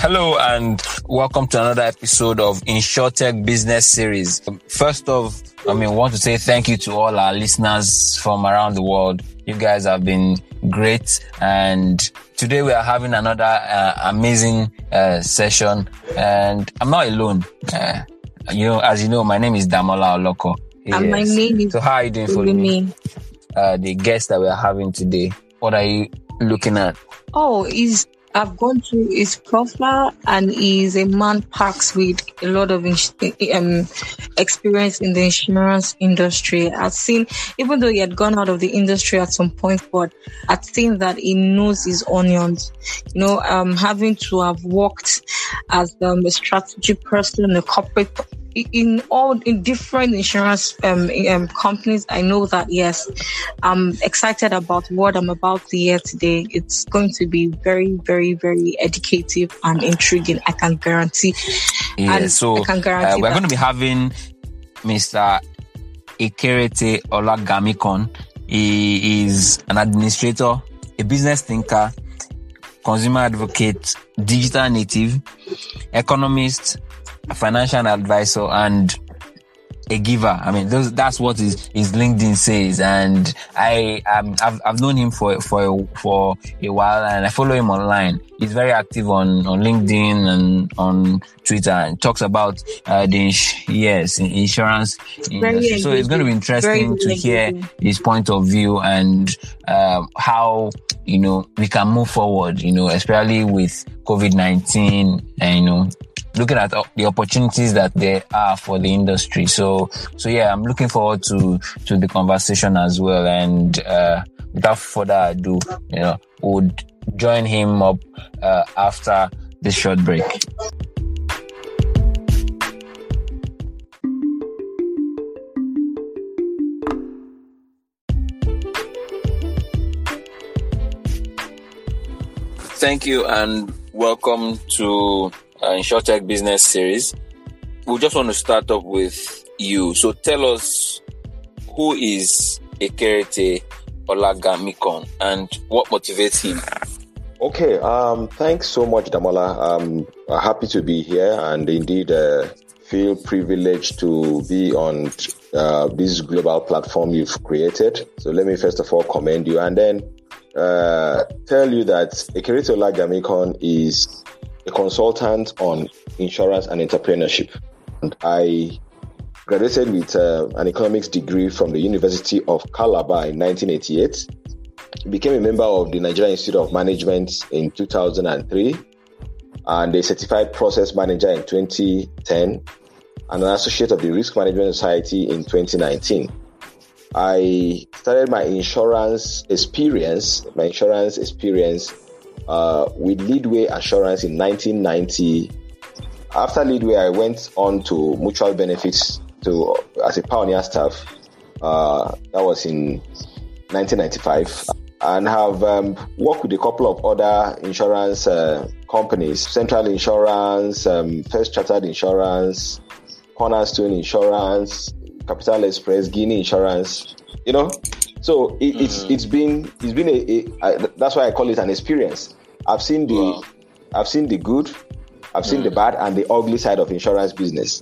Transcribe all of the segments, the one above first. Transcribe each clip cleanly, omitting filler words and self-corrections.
Hello and welcome to another episode of InsurTech Business Series. First off, I want to say thank you to all our listeners from around the world. You guys have been great, and today we are having another amazing session, and I'm not alone. As you know, my name is Damola Oloko. And my name is... So how are you doing for me? The guest that we are having today, what are you looking at? I've gone through his profile, and he's a man packed with a lot of experience in the insurance industry. I've seen, even though he had gone out of the industry at some point, but I've seen that he knows his onions. Having to have worked as a strategy person, a corporate, in different insurance companies, I know that, yes, I'm excited about what I'm about to hear today. It's going to be very, very, very educative and intriguing. I can guarantee. Yeah, we're going to be having Mr. Ekerete Olagamikon. He is an administrator, a business thinker, consumer advocate, digital native, economist, a financial advisor, and a giver. That's what his LinkedIn says, and I've known him for a while, and I follow him online. He's very active on LinkedIn and on Twitter, and talks about insurance industry. So it's going to be interesting to hear his point of view and how we can move forward. Especially with COVID-19, and looking at the opportunities that there are for the industry. So yeah, I'm looking forward to the conversation as well. And without further ado, we'll join him up after this short break. Thank you and welcome to InsurTech Business Series. We just want to start up with you. So tell us, who is Ekerete Olagamikon and what motivates him? Okay, thanks so much, Damola. I'm happy to be here, and indeed feel privileged to be on this global platform you've created. So let me first of all commend you, and then tell you that Ekerete Olagamikon is a consultant on insurance and entrepreneurship. And I graduated with an economics degree from the University of Calabar in 1988. Became a member of the Nigerian Institute of Management in 2003, and a certified process manager in 2010, and an associate of the Risk Management Society in 2019. I started my insurance experience with Leadway Assurance in 1990. After Leadway, I went on to Mutual Benefits as a pioneer staff. That was in 1995. And have worked with a couple of other insurance companies: Central Insurance, First Chartered Insurance, Cornerstone Insurance, Capital Express, Guinea Insurance. So it's been that's why I call it an experience. I've seen the good, I've seen the bad and the ugly side of insurance business.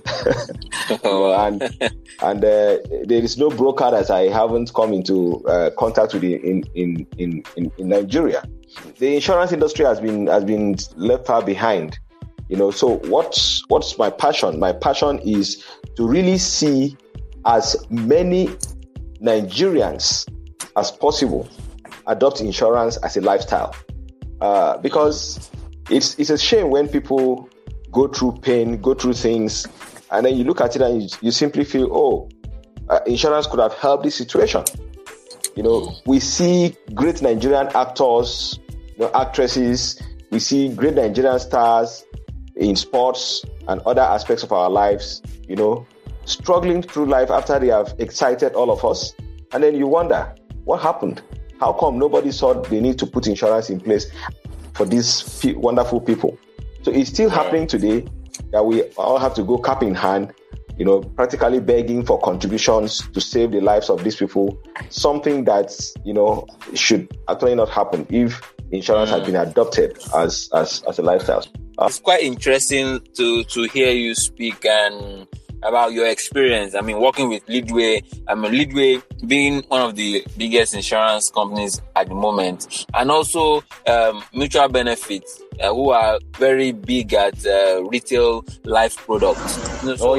And there is no broker that I haven't come into contact with in Nigeria. The insurance industry has been left far behind. So what's my passion? My passion is to really see as many Nigerians as possible adopt insurance as a lifestyle. Because it's a shame when people go through pain, go through things, and then you look at it and you simply feel, insurance could have helped this situation. We see great Nigerian actors, actresses, we see great Nigerian stars in sports and other aspects of our lives, struggling through life after they have excited all of us. And then you wonder, what happened? How come nobody saw the need to put insurance in place for these wonderful people? So it's still happening today that we all have to go cap in hand, practically begging for contributions to save the lives of these people. Something that, should actually not happen if insurance had been adopted as a lifestyle. It's quite interesting to hear you speak and about your experience. I mean, working with Leadway. Leadway being one of the biggest insurance companies at the moment, and also Mutual Benefits, who are very big at retail life products. So,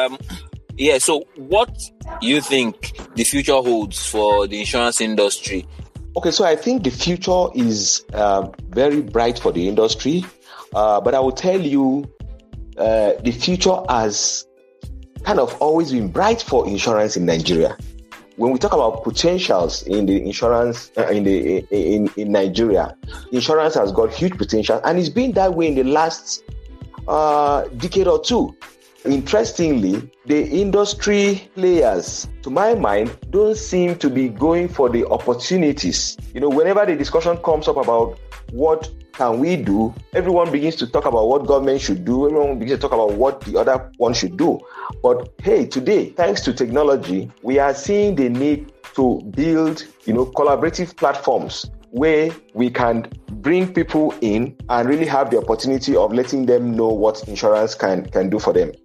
so what do you think the future holds for the insurance industry? Okay, so I think the future is very bright for the industry, but I will tell you the future has kind of always been bright for insurance in Nigeria. When we talk about potentials in the insurance in Nigeria, insurance has got huge potential, and it's been that way in the last decade or two. Interestingly, the industry players, to my mind, don't seem to be going for the opportunities. Whenever the discussion comes up about what can we do, everyone begins to talk about what government should do. Everyone begins to talk about what the other one should do. But hey, today, thanks to technology, we are seeing the need to build, collaborative platforms where we can bring people in and really have the opportunity of letting them know what insurance can do for them.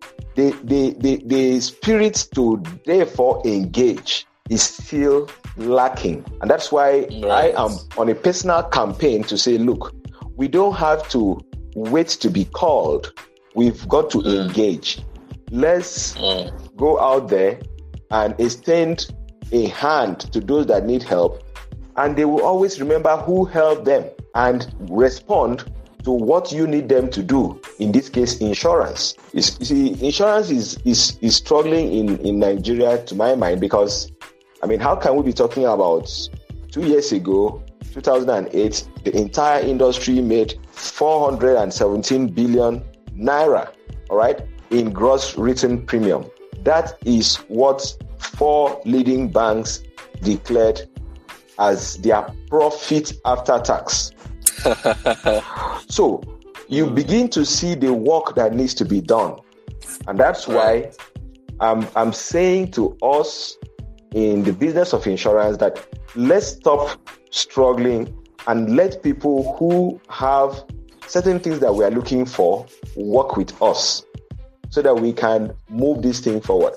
The spirit to therefore engage is still lacking. And that's why I am on a personal campaign to say, look, we don't have to wait to be called. We've got to engage. Let's go out there and extend a hand to those that need help. And they will always remember who helped them and respond to what you need them to do. In this case, insurance. You see, insurance is struggling in Nigeria, to my mind, because, how can we be talking about 2 years ago, 2008, the entire industry made 417 billion naira, all right, in gross written premium. That is what 4 leading banks declared as their profit after tax. So you begin to see the work that needs to be done. And that's why I'm saying to us in the business of insurance that let's stop struggling and let people who have certain things that we are looking for work with us so that we can move this thing forward.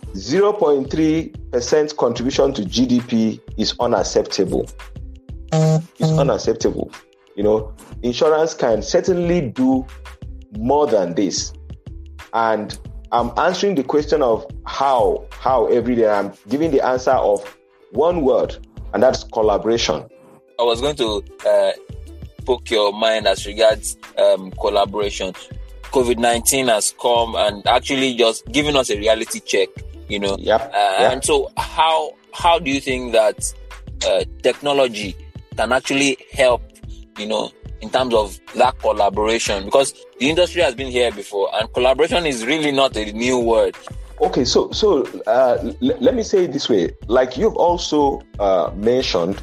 0.3% contribution to GDP is unacceptable. It's unacceptable. Insurance can certainly do more than this. And I'm answering the question of how every day. I'm giving the answer of one word, and that's collaboration. I was going to poke your mind as regards collaboration. COVID-19 has come and actually just given us a reality check, And so how do you think that technology can actually help, in terms of that collaboration? Because the industry has been here before, and collaboration is really not a new word. Okay, so let me say it this way. Like you've also mentioned,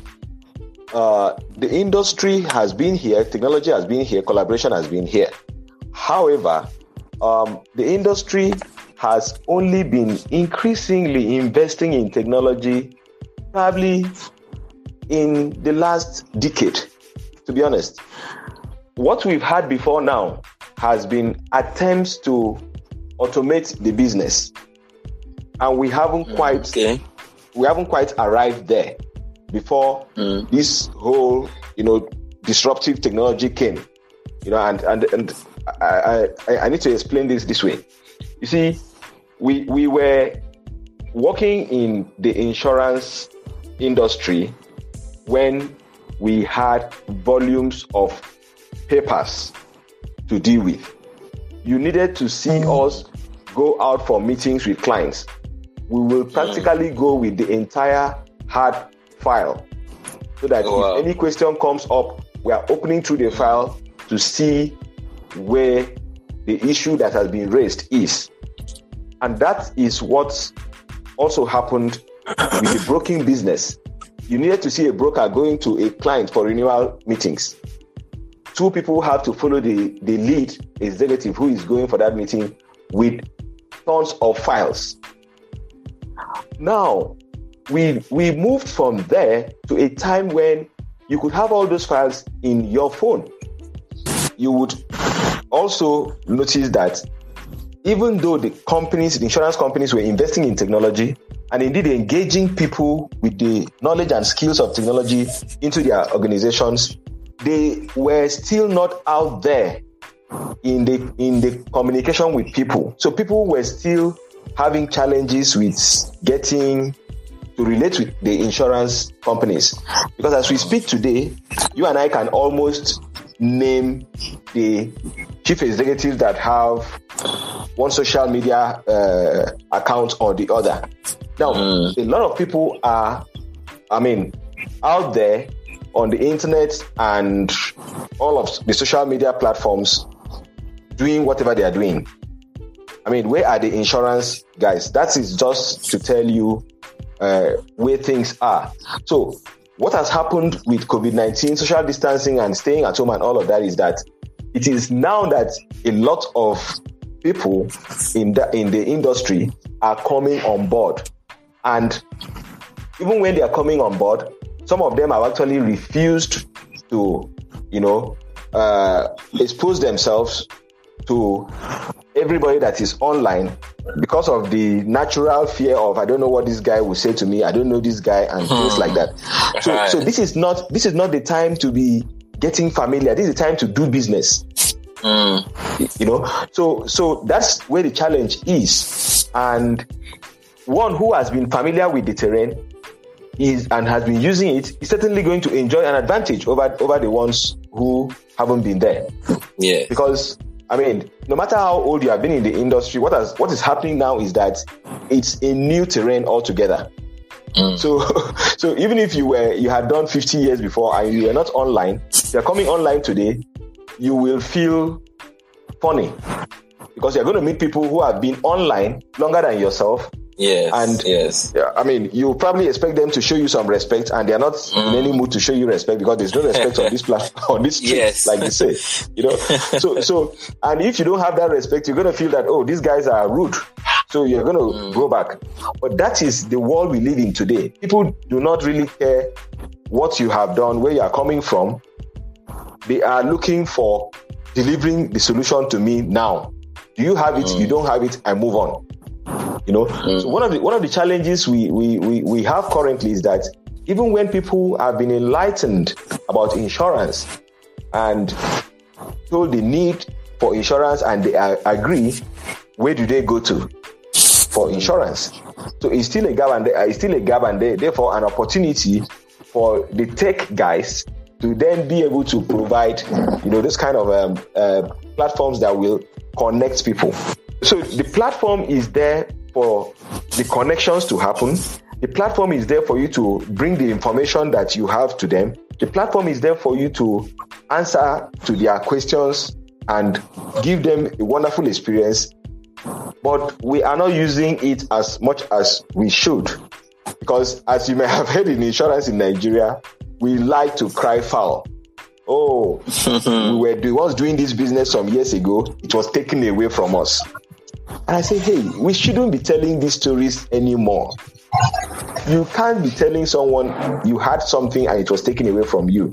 the industry has been here, technology has been here, collaboration has been here. However, the industry has only been increasingly investing in technology probably in the last decade, to be honest. What we've had before now has been attempts to automate the business, and we haven't quite arrived there before this whole disruptive technology came. And I need to explain this way. You see, we were working in the insurance industry when we had volumes of papers to deal with. You needed to see us go out for meetings with clients. We will practically go with the entire hard file so that if any question comes up, we are opening through the file to see where the issue that has been raised is. And that is what also happened with the broking business. You needed to see a broker going to a client for renewal meetings. 2 people have to follow the lead executive who is going for that meeting with tons of files. Now, we moved from there to a time when you could have all those files in your phone. You would also noticed that even though the insurance companies were investing in technology and indeed engaging people with the knowledge and skills of technology into their organizations, they were still not out there in the communication with people. So people were still having challenges with getting to relate with the insurance companies. Because as we speak today, you and I can almost name the chief executives that have one social media account or the other. Now, a lot of people are, out there on the internet and all of the social media platforms doing whatever they are doing. Where are the insurance guys? That is just to tell you where things are. So what has happened with COVID-19, social distancing and staying at home and all of that is that it is now that a lot of people in the industry are coming on board. And even when they are coming on board, some of them have actually refused to, expose themselves to everybody that is online because of the natural fear of, I don't know what this guy will say to me, I don't know this guy, and things like that. So this is not the time to be getting familiar. This is the time to do business. So that's where the challenge is. And one who has been familiar with the terrain and has been using it is certainly going to enjoy an advantage over the ones who haven't been there. Yeah. Because no matter how old you have been in the industry, what is happening now is that it's a new terrain altogether. So even if you had done 50 years before and you were not online, you're coming online today, you will feel funny because you're going to meet people who have been online longer than yourself. Yes. And yes. You probably expect them to show you some respect, and they're not in any mood to show you respect because there's no respect on this platform, on this street, yes. like they say. So, and if you don't have that respect, you're going to feel that, oh, these guys are rude. So you're going to go back. But that is the world we live in today. People do not really care what you have done, where you are coming from. They are looking for delivering the solution to me now. Do you have it? You don't have it? I move on. So one of the challenges we have currently is that even when people have been enlightened about insurance and told the need for insurance and they agree, where do they go to for insurance? So it's still a gap, and therefore an opportunity for the tech guys to then be able to provide, this kind of platforms that will connect people. So the platform is there for the connections to happen. The platform is there for you to bring the information that you have to them. The platform is there for you to answer to their questions and give them a wonderful experience. But we are not using it as much as we should. Because as you may have heard in insurance in Nigeria, we like to cry foul. Oh, we were the ones doing this business some years ago. It was taken away from us. And I say, hey, we shouldn't be telling these stories anymore. You can't be telling someone you had something and it was taken away from you.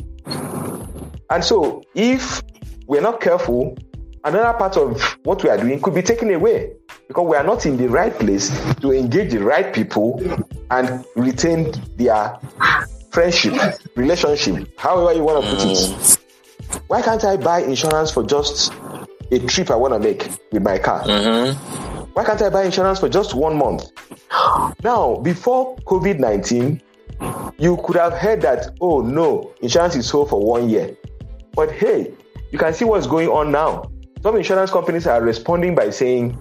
And so if we're not careful, another part of what we are doing could be taken away because we are not in the right place to engage the right people and retain their friendship, relationship, however you want to put it. Why can't I buy insurance for just a trip I want to make with my car? Why can't I buy insurance for just 1 month? Now, before COVID-19, you could have heard that, oh no, insurance is sold for 1 year. But hey, you can see what's going on now. Some insurance companies are responding by saying,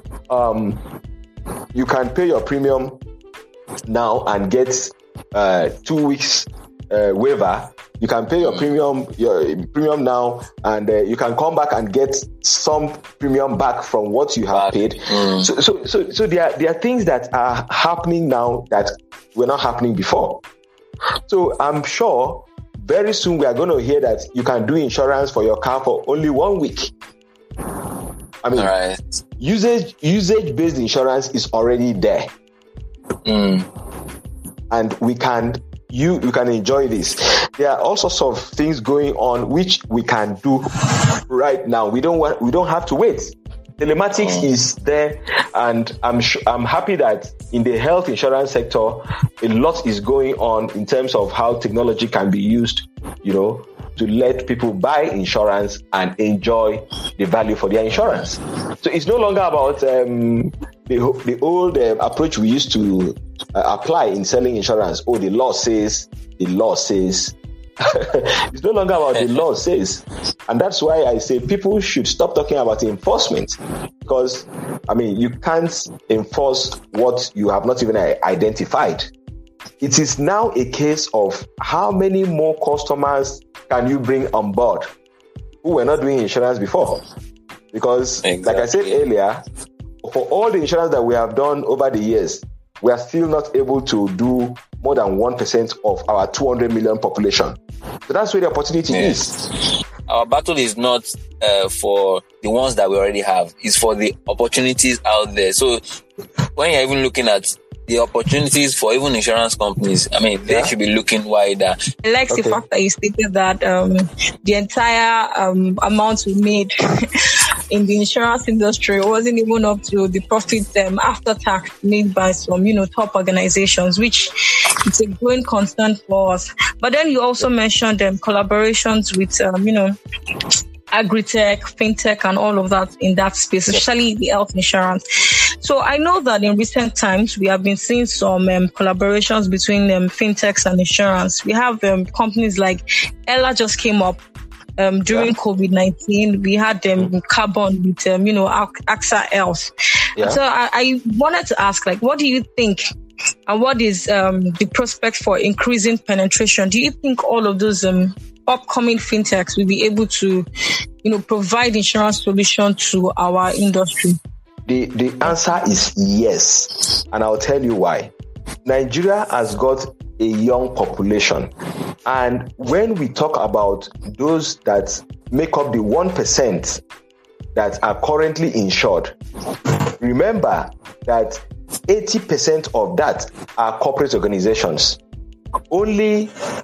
you can pay your premium now and get 2 weeks waiver. You can pay your premium now, and you can come back and get some premium back from what you have paid. So there are things that are happening now that were not happening before. So I'm sure very soon we are going to hear that you can do insurance for your car for only 1 week. Right. Usage-based insurance is already there, and you can enjoy this. there are all sorts of things going on which we can do right now. We don't have to wait. Telematics is there, and I'm happy that in the health insurance sector, a lot is going on in terms of how technology can be used, to let people buy insurance and enjoy the value for their insurance. So it's no longer about the old approach we used to apply in selling insurance. Oh, the law says. It's no longer about the law says. And that's why I say people should stop talking about enforcement, because, you can't enforce what you have not even identified. It is now a case of how many more customers can you bring on board who were not doing insurance before. Because, Like I said earlier, for all the insurance that we have done over the years, we are still not able to do more than 1% of our 200 million population. So that's where the opportunity is. Our battle is not for the ones that we already have. It's for the opportunities out there. So when you're even looking at the opportunities for even insurance companies, they should be looking wider. I like the fact that you stated that the entire amount we made in the insurance industry wasn't even up to the profit after tax made by some, top organizations, which it's a growing concern for us. But then you also mentioned collaborations with, agri-tech, fintech, and all of that in that space, especially the health insurance. So I know that in recent times, we have been seeing some collaborations between fintechs and insurance. We have companies like Ella just came up during COVID-19. We had Carbon with, AXA Health. Yeah. So I wanted to ask, what do you think? And what is the prospect for increasing penetration? Do you think all of those upcoming fintechs will be able to, provide insurance solution to our industry? The answer is yes. And I'll tell you why. Nigeria has got a young population. And when we talk about those that make up the 1% that are currently insured, remember that 80% of that are corporate organizations. Only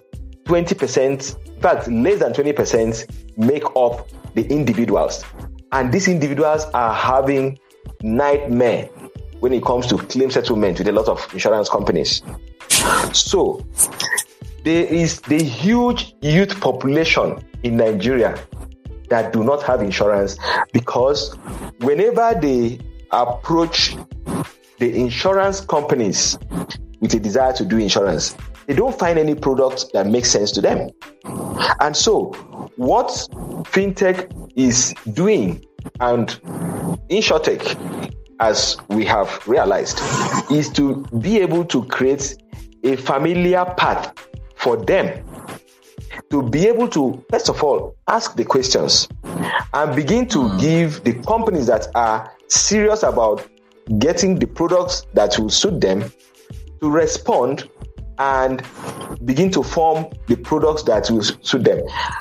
20%, in fact, less than 20% make up the individuals. And these individuals are having nightmare when it comes to claim settlement with a lot of insurance companies. So there is the huge youth population in Nigeria that do not have insurance, because whenever they approach the insurance companies with a desire to do insurance, they don't find any product that makes sense to them. And so what fintech is doing, and InsurTech, as we have realized, is to be able to create a familiar path for them to be able to, first of all, ask the questions and begin to give the companies that are serious about getting the products that will suit them to respond and begin to form the products that will suit them.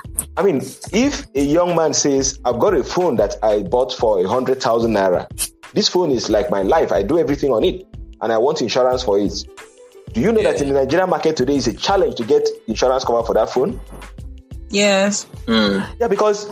If a young man says, I've got a phone that I bought for 100,000 naira. This phone is like my life. I do everything on it and I want insurance for it. Do you know that in the Nigerian market today is a challenge to get insurance cover for that phone? Yes. Yeah, because,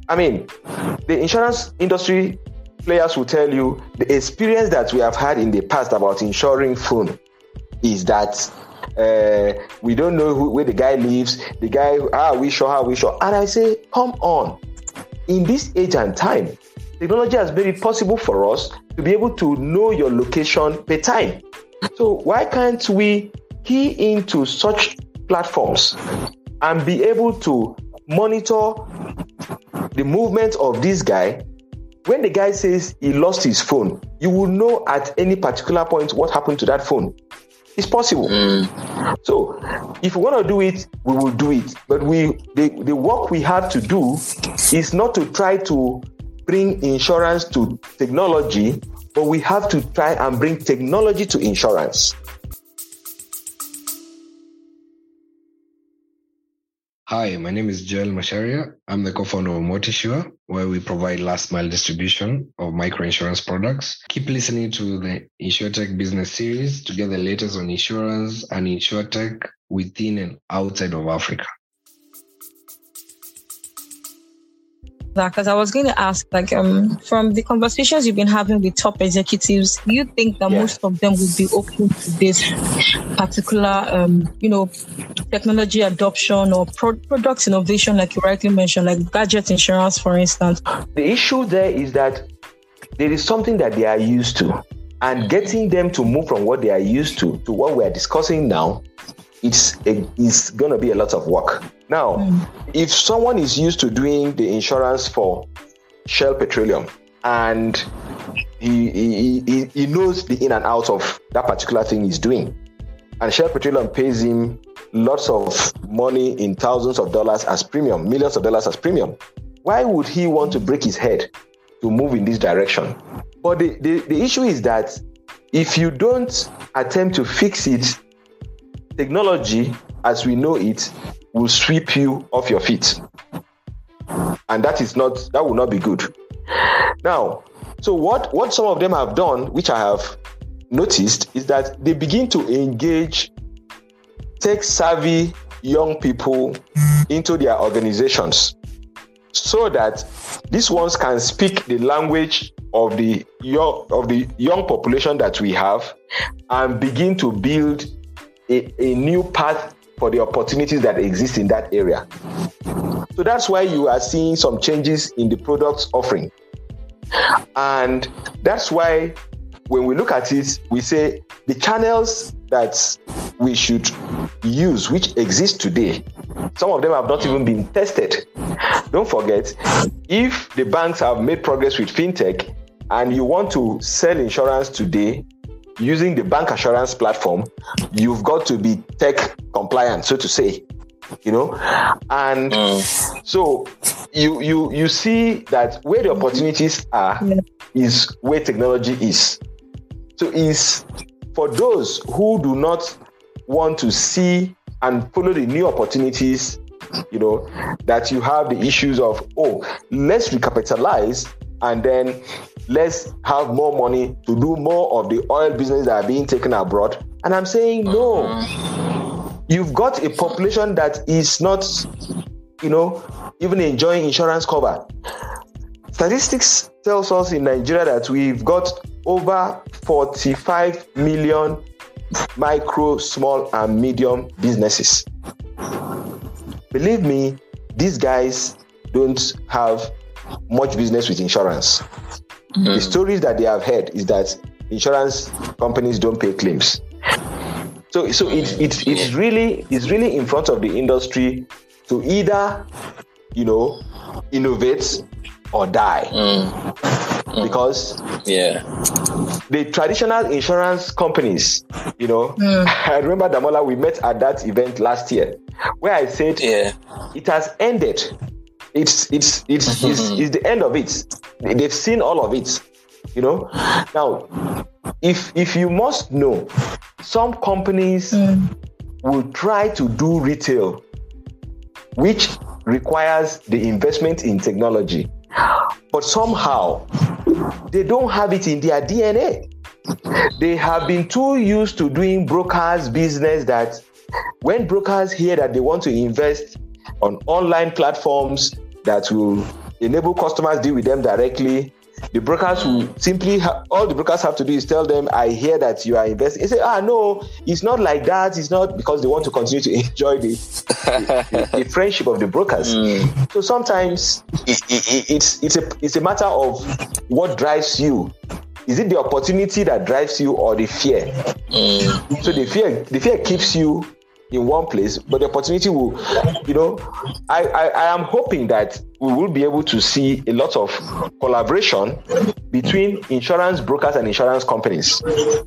the insurance industry players will tell you the experience that we have had in the past about insuring phone is that we don't know where the guy lives. The guy, are we sure? And I say, come on. In this age and time, technology has made it possible for us to be able to know your location per time. So why can't we key into such platforms and be able to monitor the movement of this guy? When the guy says he lost his phone, you will know at any particular point what happened to that phone. It's possible. So if we want to do it, we will do it. But the work we have to do is not to try to bring insurance to technology, but we have to try and bring technology to insurance. Hi, my name is Joel Masharia. I'm the co-founder of Motisure, where we provide last mile distribution of microinsurance products. Keep listening to the InsurTech business series to get the latest on insurance and InsurTech within and outside of Africa. that because I was going to ask, like, from the conversations you've been having with top executives, do you think that most of them would be open to this particular, technology adoption or product innovation, like you rightly mentioned, like gadget insurance, for instance? The issue there is that there is something that they are used to, and getting them to move from what they are used to what we are discussing now, it's going to be a lot of work. Now, if someone is used to doing the insurance for Shell Petroleum and he knows the in and out of that particular thing he's doing, and Shell Petroleum pays him lots of money in thousands of dollars as premium, millions of dollars as premium, why would he want to break his head to move in this direction? But the issue is that if you don't attempt to fix it, technology, as we know it, will sweep you off your feet. And that will not be good. Now, so what some of them have done, which I have noticed, is that they begin to engage tech-savvy young people into their organizations so that these ones can speak the language of the young population that we have and begin to build a new path for the opportunities that exist in that area. So that's why you are seeing some changes in the products offering. And that's why when we look at it, we say the channels that we should use, which exist today, some of them have not even been tested. Don't forget, if the banks have made progress with fintech and you want to sell insurance today using the bank assurance platform, you've got to be tech compliant, so to say, and so you see that where the opportunities are is where technology is. So it's for those who do not want to see and follow the new opportunities, that you have the issues of, let's recapitalize and then let's have more money to do more of the oil business that are being taken abroad. And I'm saying, no, you've got a population that is not, even enjoying insurance cover. Statistics tells us in Nigeria that we've got over 45 million micro, small, and medium businesses. Believe me, these guys don't have much business with insurance. The stories that they have heard is that insurance companies don't pay claims. So it's really in front of the industry to either, innovate or die. Because the traditional insurance companies, I remember, Damola, we met at that event last year where I said it has ended. It's the end of it. They've seen all of it. Now, if you must know, some companies will try to do retail, which requires the investment in technology, but somehow they don't have it in their DNA. They have been too used to doing brokers business that when brokers hear that they want to invest on online platforms that will enable customers deal with them directly, the brokers will simply all the brokers have to do is tell them, I hear that you are investing. They say, no, it's not like that. It's not, because they want to continue to enjoy the friendship of the brokers. So sometimes it's a matter of what drives you. Is it the opportunity that drives you or the fear? So the fear keeps you in one place, but the opportunity will, I am hoping that we will be able to see a lot of collaboration between insurance brokers and insurance companies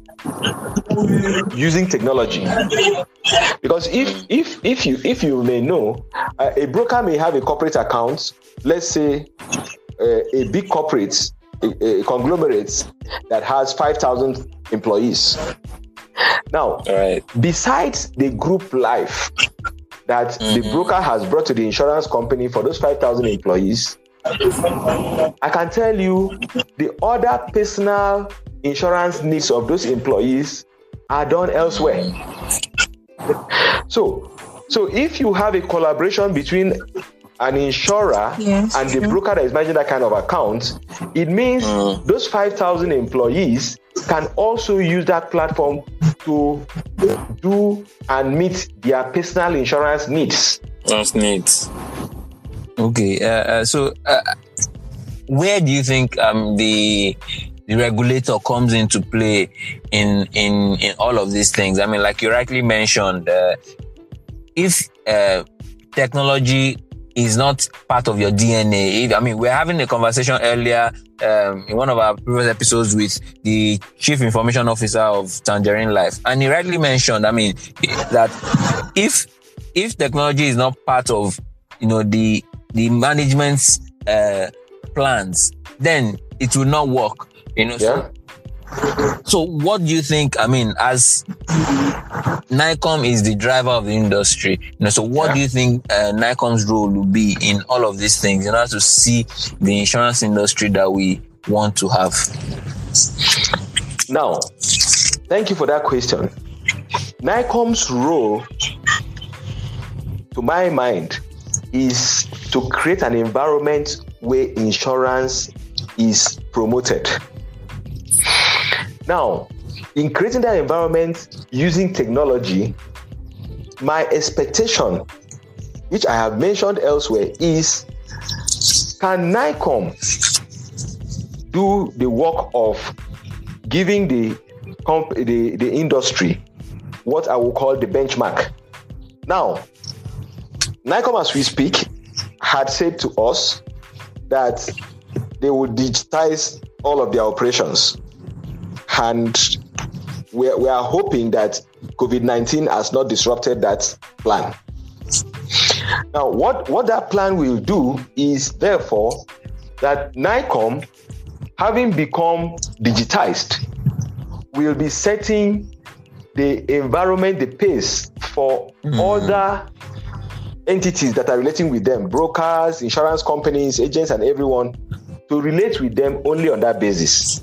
using technology. Because if you may know, a broker may have a corporate account, let's say a big corporate, a conglomerate that has 5,000 employees. Now, besides the group life that the broker has brought to the insurance company for those 5,000 employees, I can tell you the other personal insurance needs of those employees are done elsewhere. So if you have a collaboration between an insurer and the broker that is managing that kind of account, it means those 5,000 employees can also use that platform to do and meet their personal insurance needs. Okay. So where do you think the regulator comes into play in all of these things? I mean, like you rightly mentioned, if technology is not part of your DNA. I mean, we're having a conversation earlier in one of our previous episodes with the Chief Information Officer of Tangerine Life, and he rightly mentioned, I mean, that if technology is not part of, the management's plans, then it will not work. So what do you think? I mean, as NICOM is the driver of the industry, so what do you think NICOM's role will be in all of these things in order to see the insurance industry that we want to have? Now, thank you for that question. NICOM's role, to my mind, is to create an environment where insurance is promoted. Now, in creating that environment using technology, my expectation, which I have mentioned elsewhere, is can NICOM do the work of giving the industry what I will call the benchmark? Now, NICOM, as we speak, had said to us that they would digitize all of their operations. And we are hoping that COVID-19 has not disrupted that plan. Now, what that plan will do is, therefore, that NICOM, having become digitized, will be setting the environment, the pace for other entities that are relating with them, brokers, insurance companies, agents, and everyone, to relate with them only on that basis.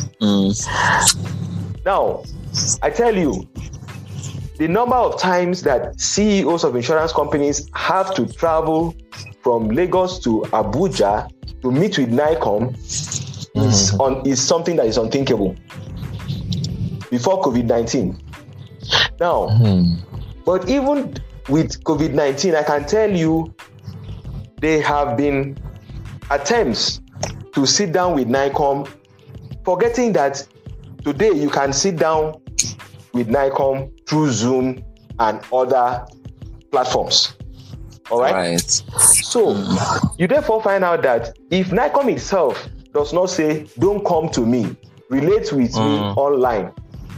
Now, I tell you, the number of times that CEOs of insurance companies have to travel from Lagos to Abuja to meet with NICOM is something that is unthinkable before COVID-19. Now, but even with COVID-19, I can tell you there have been attempts to sit down with NICOM, forgetting that today you can sit down with NICOM through Zoom and other platforms. All right. So you therefore find out that if NICOM itself does not say, don't come to me, relate with me online,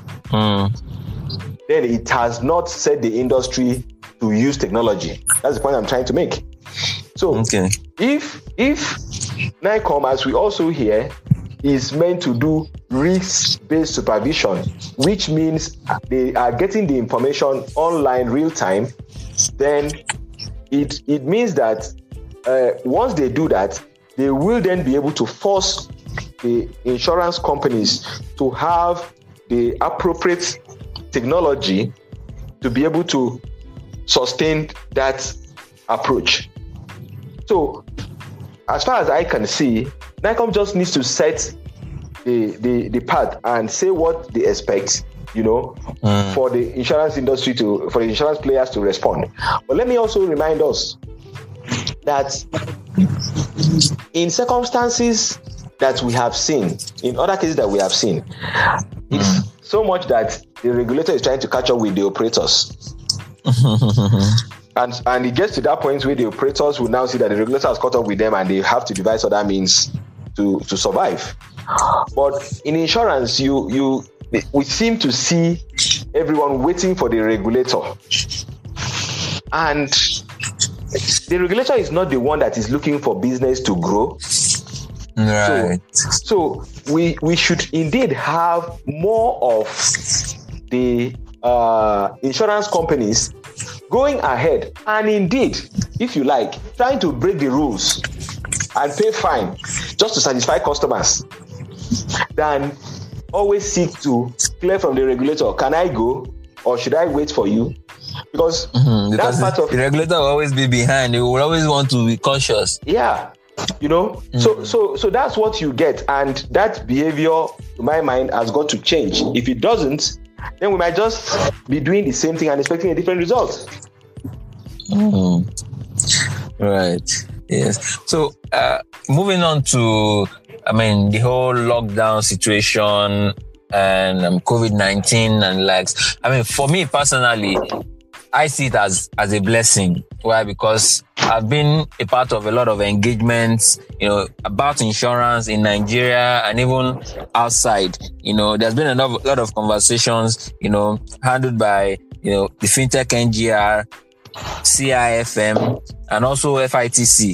then it has not set the industry to use technology. That's the point I'm trying to make. So if NICOM, as we also hear, is meant to do risk-based supervision, which means they are getting the information online real time, then it means that once they do that, they will then be able to force the insurance companies to have the appropriate technology to be able to sustain that approach. So, as far as I can see, NICOM just needs to set the path and say what they expect, for the insurance industry for the insurance players to respond. But let me also remind us that in circumstances that we have seen, in other cases that we have seen, it's so much that the regulator is trying to catch up with the operators. And it gets to that point where the operators will now see that the regulator has caught up with them and they have to devise other means to survive. But in insurance, we seem to see everyone waiting for the regulator. And the regulator is not the one that is looking for business to grow. Right. So we should indeed have more of the insurance companies going ahead and indeed, if you like, trying to break the rules and pay fine just to satisfy customers than always seek to clear from the regulator. Can I go or should I wait for you? because that part of the regulator will always be behind. They will always want to be cautious. Yeah, So that's what you get, and that behavior, to my mind, has got to change. If it doesn't, then we might just be doing the same thing and expecting a different result. Right. Yes. So, moving on to, the whole lockdown situation and COVID-19 and likes. For me personally, I see it as a blessing. Why? Because I've been a part of a lot of engagements, about insurance in Nigeria and even outside. There's been a lot of conversations, handled by, the FinTech NGR, CIFM, and also FITC.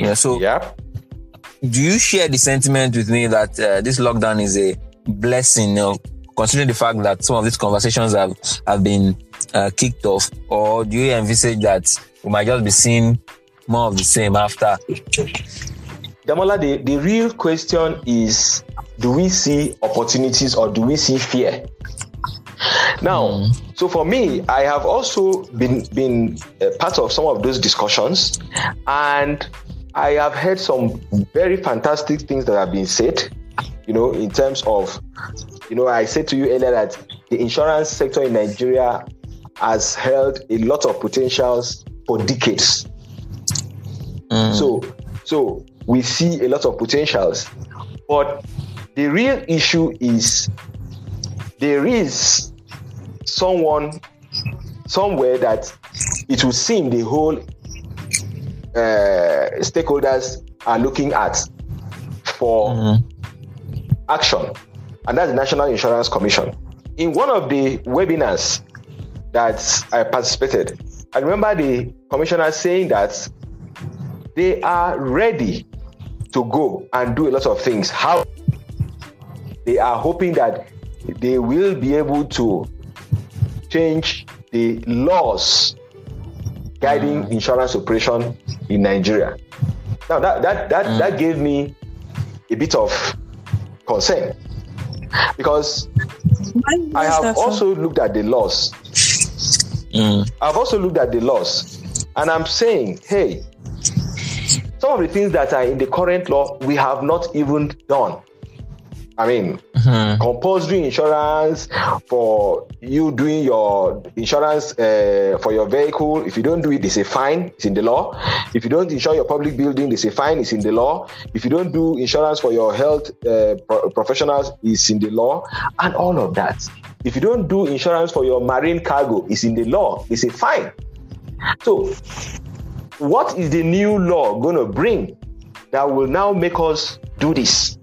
Do you share the sentiment with me that this lockdown is a blessing, considering the fact that some of these conversations have been kicked off, or do you envisage that we might just be seeing more of the same after? Damola, the real question is, do we see opportunities or do we see fear? Now, so for me, I have also been part of some of those discussions, and I have heard some very fantastic things that have been said, in terms of, I said to you earlier that the insurance sector in Nigeria has held a lot of potentials for decades. So we see a lot of potentials, but the real issue is there is someone somewhere that it will seem the whole stakeholders are looking at for action, and that's the National Insurance Commission. In one of the webinars that I participated, I remember the commissioner saying that they are ready to go and do a lot of things. How they are hoping that they will be able to change the laws guiding insurance operation in Nigeria. Now that gave me a bit of concern, because I have also looked at the laws. I've also looked at the laws, and I'm saying, hey, some of the things that are in the current law, we have not even done. Compulsory insurance for you doing your insurance for your vehicle. If you don't do it, there's a fine. It's in the law. If you don't insure your public building, there's a fine. It's in the law. If you don't do insurance for your health professionals, it's in the law, and all of that. If you don't do insurance for your marine cargo, it's in the law. It's a fine. So, what is the new law going to bring that will now make us do this?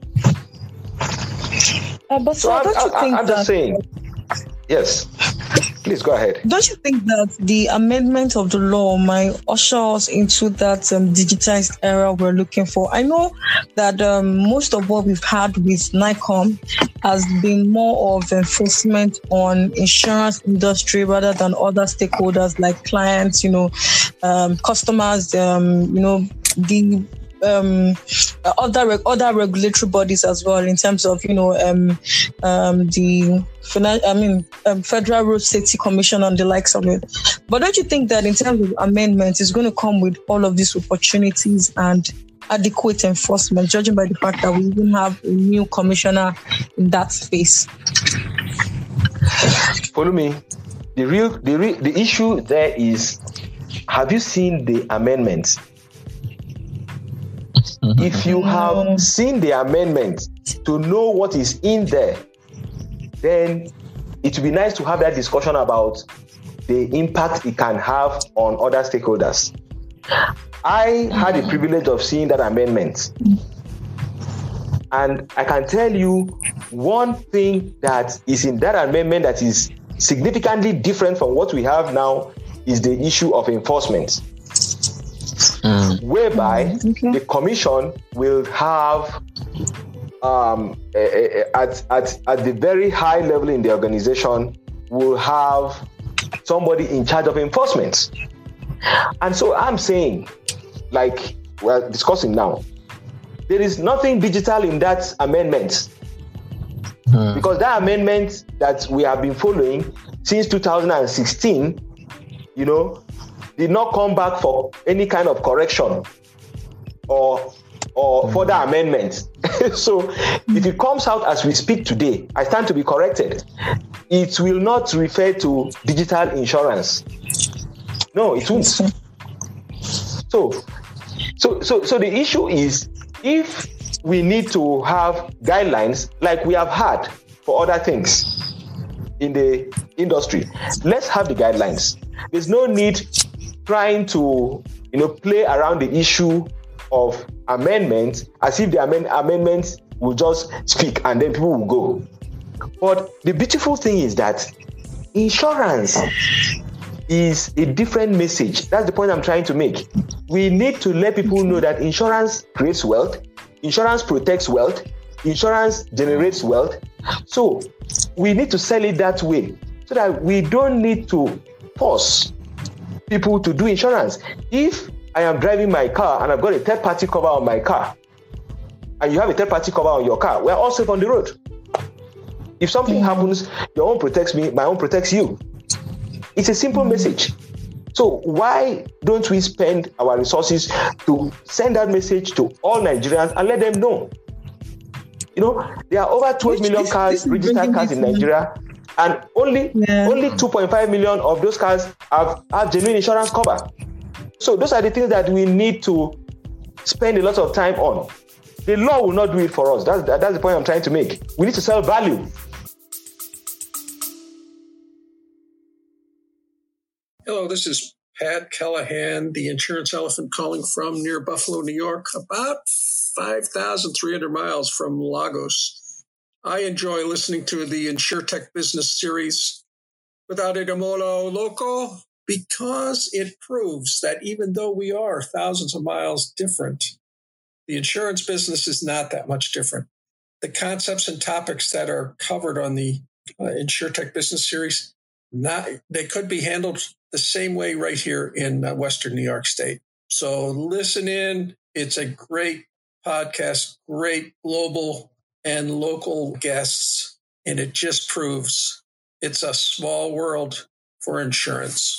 But so don't you think I'm just saying, yes, please go ahead. Don't you think that the amendment of the law might usher us into that digitized era we're looking for? I know that most of what we've had with NICOM has been more of enforcement on insurance industry rather than other stakeholders like clients, customers, the other regulatory bodies as well, in terms of the Federal Road Safety Commission and the likes of it. But don't you think that in terms of amendments, it's going to come with all of these opportunities and adequate enforcement, judging by the fact that we even have a new commissioner in that space? Follow me. The issue there is, have you seen the amendments? If you have seen the amendment to know what is in there, then it would be nice to have that discussion about the impact it can have on other stakeholders. I had the privilege of seeing that amendment, and I can tell you one thing that is in that amendment that is significantly different from what we have now is the issue of enforcement. Whereby the commission will have at the very high level in the organization will have somebody in charge of enforcement. And so I'm saying, like we're discussing now, there is nothing digital in that amendment, because that amendment that we have been following since 2016 did not come back for any kind of correction or further amendment. So if it comes out as we speak today, I stand to be corrected. It will not refer to digital insurance. No, it won't. So the issue is, if we need to have guidelines like we have had for other things in the industry, let's have the guidelines. There's no need trying to, play around the issue of amendments as if the amendments will just speak and then people will go. But the beautiful thing is that insurance is a different message. That's the point I'm trying to make. We need to let people know that insurance creates wealth, insurance protects wealth, insurance generates wealth. So we need to sell it that way so that we don't need to force people to do insurance. If I am driving my car and I've got a third-party cover on my car, and you have a third-party cover on your car, we're all safe on the road. If something happens, your own protects me, my own protects you. It's a simple message. So why don't we spend our resources to send that message to all Nigerians and let them know? There are over 12 million registered cars in Nigeria, and only 2.5 million of those cars have genuine insurance cover. So those are the things that we need to spend a lot of time on. The law will not do it for us. That's the point I'm trying to make. We need to sell value. Hello, this is Pat Callahan, the insurance elephant, calling from near Buffalo, New York, about 5,300 miles from Lagos. I enjoy listening to the InsurTech Business Series without a Demolo Loco, because it proves that even though we are thousands of miles different, the insurance business is not that much different. The concepts and topics that are covered on the InsurTech Business Series, they could be handled the same way right here in Western New York State. So listen in. It's a great podcast, great global and local guests, and it just proves it's a small world for insurance.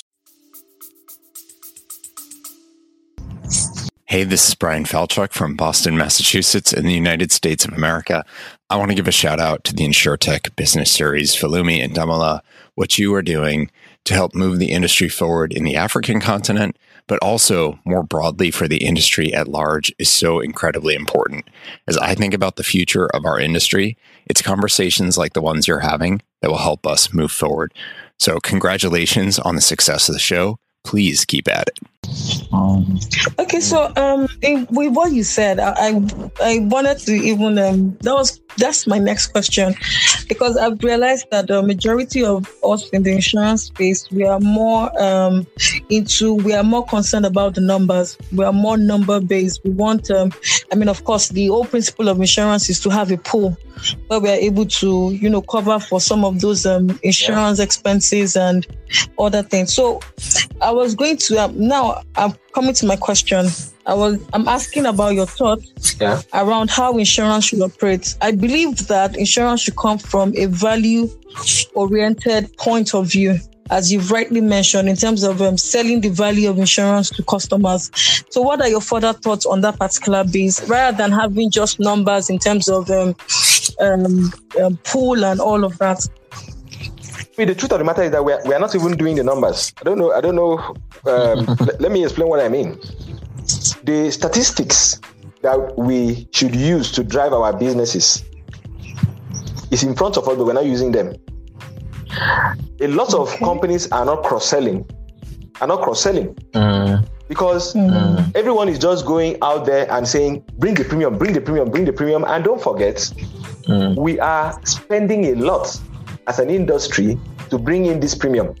Hey, this is Brian Falchuk from Boston, Massachusetts in the United States of America. I want to give a shout out to the InsurTech Business Series, Falumi and Damola. What you are doing to help move the industry forward in the African continent, but also more broadly for the industry at large, is so incredibly important. As I think about the future of our industry, it's conversations like the ones you're having that will help us move forward. So congratulations on the success of the show. Please keep at it. Okay, so with what you said, I wanted to even that's my next question, because I've realized that the majority of us in the insurance space, we are more concerned about the numbers. We are more number based. We want, of course, the whole principle of insurance is to have a pool where we are able to, cover for some of those insurance expenses and other things. So I was going to now I'm coming to my question. I'm asking about your thoughts around how insurance should operate. I believe that insurance should come from a value-oriented point of view, as you've rightly mentioned, in terms of selling the value of insurance to customers. So what are your further thoughts on that particular base, rather than having just numbers in terms of pool and all of that? The truth of the matter is that we are not even doing the numbers. I don't know. Let me explain what I mean. The statistics that we should use to drive our businesses is in front of us, but we're not using them. A lot of companies are not cross-selling. Because everyone is just going out there and saying, bring the premium. And don't forget, we are spending a lot as an industry to bring in this premium,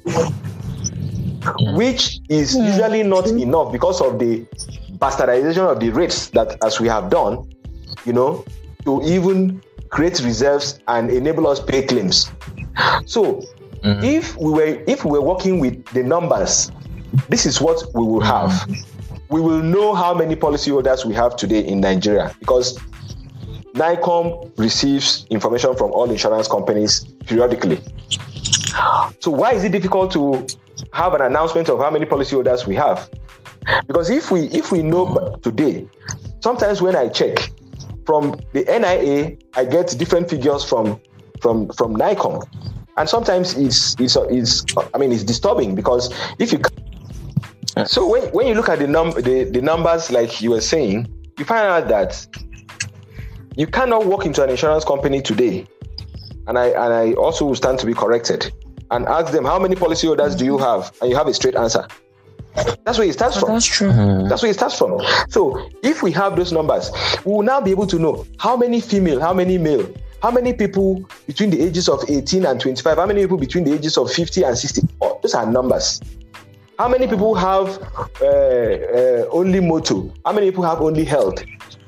which is usually not enough because of the bastardization of the rates that, as we have done, to even create reserves and enable us pay claims. So if we were working with the numbers, this is what we will have. We will know how many policyholders we have today in Nigeria, because NICOM receives information from all insurance companies periodically. So why is it difficult to have an announcement of how many policyholders we have? Because if we know today, sometimes when I check from the NIA, I get different figures from NICOM, and sometimes it's disturbing, because if you so when you look at the numbers like you were saying, you find out that you cannot walk into an insurance company today, and I also will stand to be corrected, and ask them how many policyholders do you have, and you have a straight answer. That's where it starts from. That's true. That's where it starts from. So if we have those numbers, we will now be able to know how many female, how many male, how many people between the ages of 18 and 25, how many people between the ages of 50 and 60. Oh, those are numbers. How many people have only motor? How many people have only health?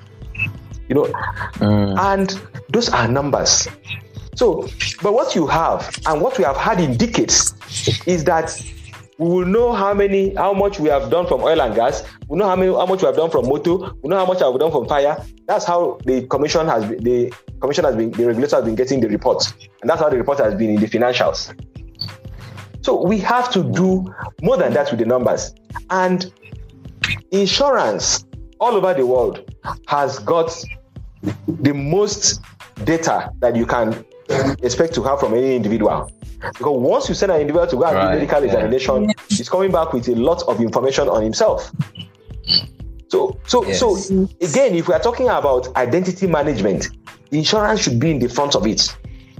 And those are numbers. So, but what you have and what we have had in decades is that we will know how much we have done from oil and gas. We know how much we have done from motor. We know how much we have done from fire. That's how the regulator has been getting the reports, and that's how the report has been in the financials. So we have to do more than that with the numbers. And insurance all over the world has got the most data that you can expect to have from any individual. Because once you send an individual to go and do medical examination, he's coming back with a lot of information on himself. So again, if we are talking about identity management, insurance should be in the front of it.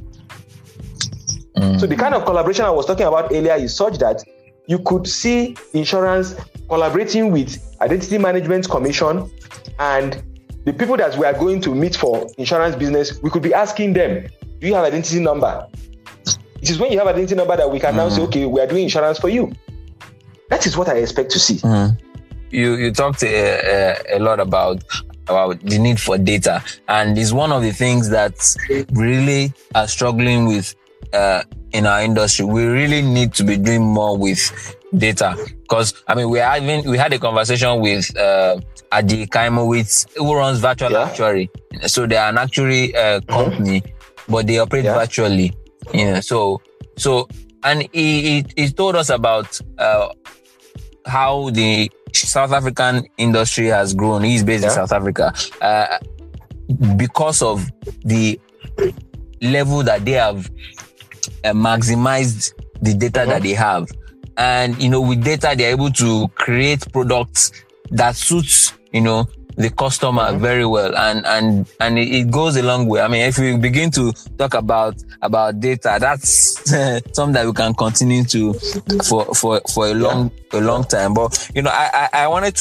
So the kind of collaboration I was talking about earlier is such that you could see insurance collaborating with Identity Management Commission, and the people that we are going to meet for insurance business, we could be asking them, do you have identity number? It is when you have identity number that we can now say, okay, we are doing insurance for you. That is what I expect to see. You talked a lot about the need for data, and it's one of the things that really are struggling with in our industry. We really need to be doing more with data, because we had a conversation with Adi Kaimowitz, who runs Virtual Actuary. So they are an actuary company, but they operate virtually. So and he told us about how the South African industry has grown. He's based in South Africa because of the level that they have maximized the data that they have. And, with data, they're able to create products that suits, the customer very well. And it goes a long way. If we begin to talk about data, that's something that we can continue to for a long time. But, I wanted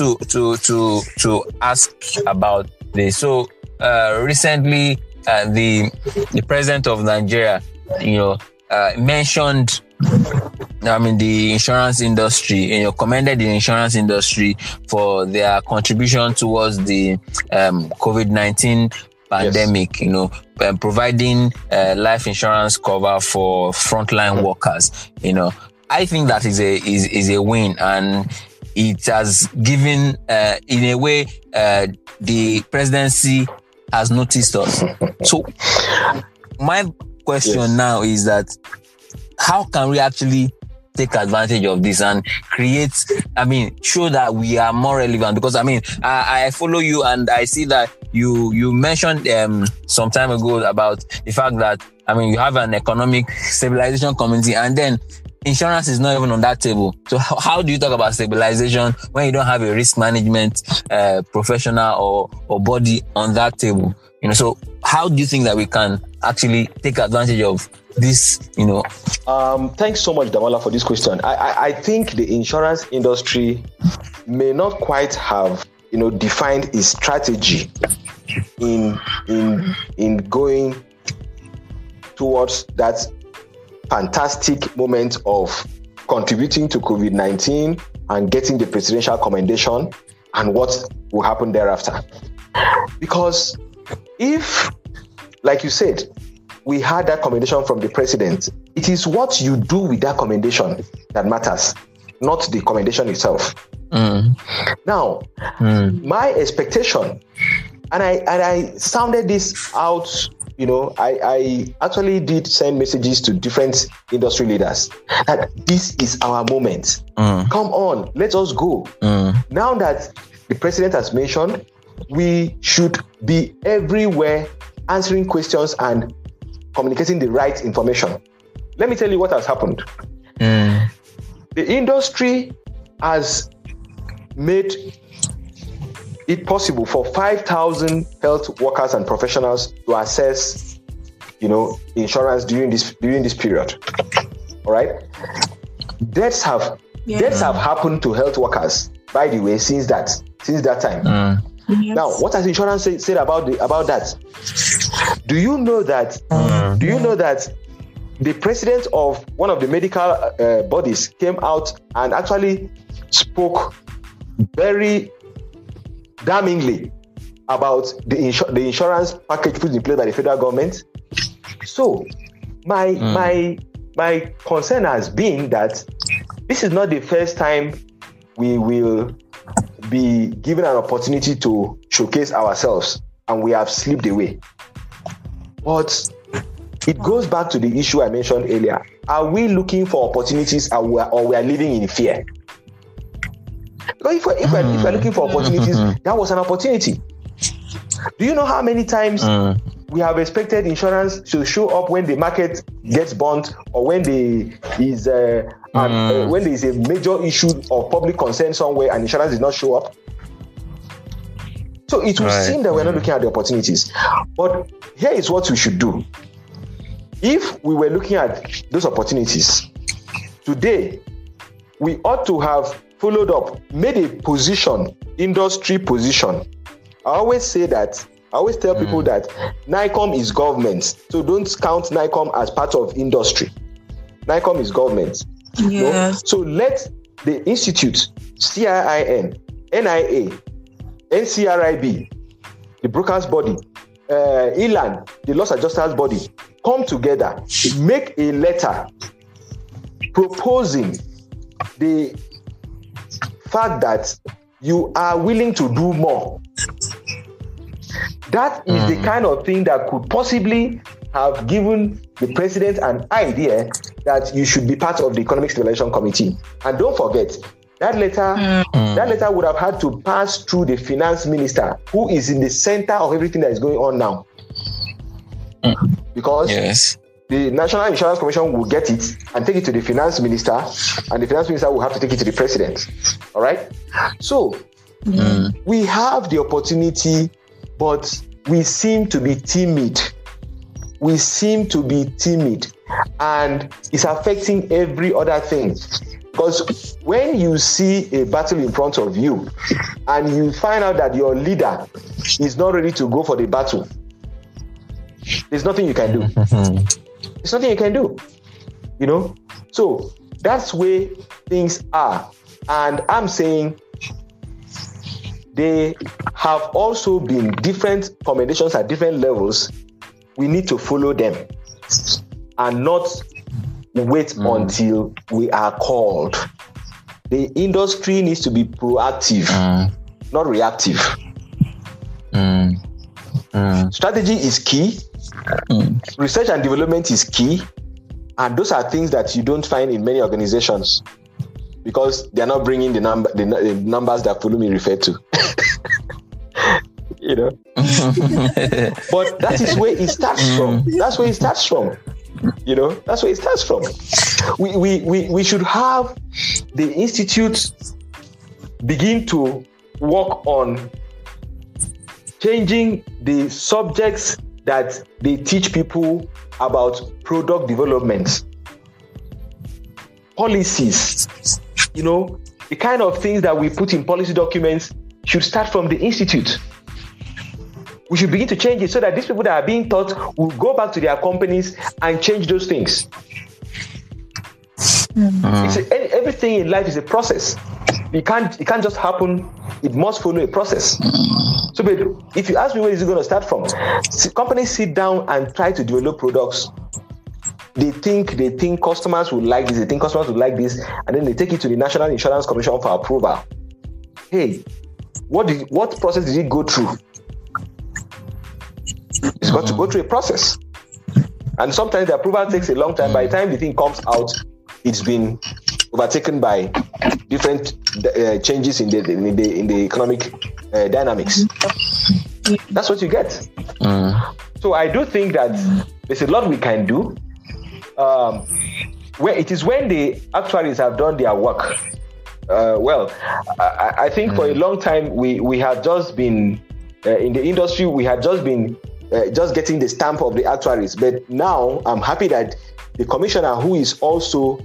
to ask about this. So, recently, the president of Nigeria, mentioned, the insurance industry, commended the insurance industry for their contribution towards the COVID-19 pandemic, providing life insurance cover for frontline workers. I think that is a win, and it has given, in a way, the presidency has noticed us. So my question now is that, how can we actually take advantage of this and create, show that we are more relevant? Because I follow you, and I see that you mentioned some time ago about the fact that you have an economic stabilization committee, and then insurance is not even on that table. So how do you talk about stabilization when you don't have a risk management professional or body on that table? So how do you think that we can actually take advantage of this? Thanks so much, Damola, for this question. I think the insurance industry may not quite have defined a strategy in going towards that fantastic moment of contributing to COVID-19 and getting the presidential commendation and what will happen thereafter. Because if, like you said, we had that commendation from the president, it is what you do with that commendation that matters, not the commendation itself. Now, my expectation, and I sounded this out I actually did send messages to different industry leaders that this is our moment. Come on, let us go. Now that the president has mentioned, we should be everywhere answering questions and communicating the right information. Let me tell you what has happened. The industry has made it possible for 5,000 health workers and professionals to access, insurance during this period. All right. Deaths have happened to health workers, by the way, since that time. Yes. Now, what has insurance said about that? Do you know that? The president of one of the medical bodies came out and actually spoke very damningly about the insurance package put in place by the federal government? So, my concern has been that this is not the first time we will be given an opportunity to showcase ourselves, and we have slipped away. But it goes back to the issue I mentioned earlier. Are we looking for opportunities, or we are living in fear? Because if we're looking for opportunities, that was an opportunity. Do you know how many times we have expected insurance to show up when the market gets burnt, or when there is a major issue of public concern somewhere and insurance did not show up? So it will seem that we're not looking at the opportunities. But here is what we should do. If we were looking at those opportunities today, we ought to have followed up, made a position, industry position. I always tell people that NICOM is government, so don't count NICOM as part of industry. NICOM is government. Yes. So let the institute, CIIN, NIA, NCRIB, the brokers body, ELAN, the loss adjusters body, come together, make a letter proposing the fact that you are willing to do more. That is the kind of thing that could possibly have given the president an idea that you should be part of the Economic Stabilization Committee. And don't forget, that letter would have had to pass through the finance minister, who is in the center of everything that is going on now. Because the National Insurance Commission will get it and take it to the finance minister, and the finance minister will have to take it to the president. All right? So, we have the opportunity, but we seem to be timid. And it's affecting every other thing. Because when you see a battle in front of you and you find out that your leader is not ready to go for the battle, there's nothing you can do. There's nothing you can do. So that's where things are. And I'm saying they have also been different commendations at different levels. We need to follow them and not wait until we are called. The industry needs to be proactive, not reactive. Strategy is key. Research and development is key. And those are things that you don't find in many organizations because they're not bringing the numbers that Pulumi referred to. But that is where it starts from. That's where it starts from. That's where it starts from. We should have the institute begin to work on changing the subjects that they teach people about product development, policies, the kind of things that we put in policy documents should start from the institute. We should begin to change it so that these people that are being taught will go back to their companies and change those things. Everything in life is a process. It can't just happen. It must follow a process. So, but if you ask me where is it going to start from, companies sit down and try to develop products. They think customers will like this. They think customers will like this, and then they take it to the National Insurance Commission for approval. Hey, what process did it go through? It's got to go through a process. And sometimes the approval takes a long time. By the time the thing comes out, it's been overtaken by different changes in the economic dynamics. That's what you get. So I do think that there's a lot we can do. Where it is when the actuaries have done their work. I think for a long time we have just been in the industry. We have just been just getting the stamp of the actuaries. But now I'm happy that the commissioner, who is also,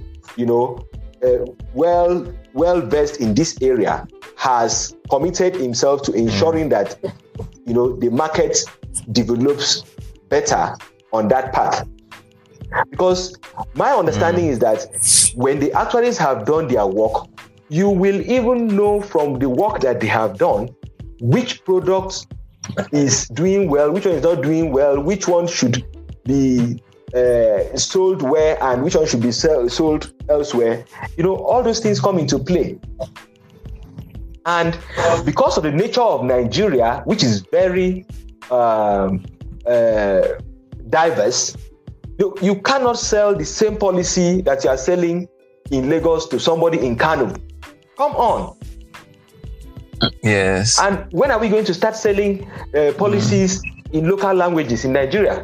well versed in this area, has committed himself to ensuring that, the market develops better on that path. Because my understanding is that when the actuaries have done their work, you will even know from the work that they have done which product is doing well, which one is not doing well, which one should be sold where and which one should be sold elsewhere. All those things come into play. And because of the nature of Nigeria, which is very diverse, you cannot sell the same policy that you are selling in Lagos to somebody in Kano. Come on. Yes. And when are we going to start selling policies in local languages in Nigeria?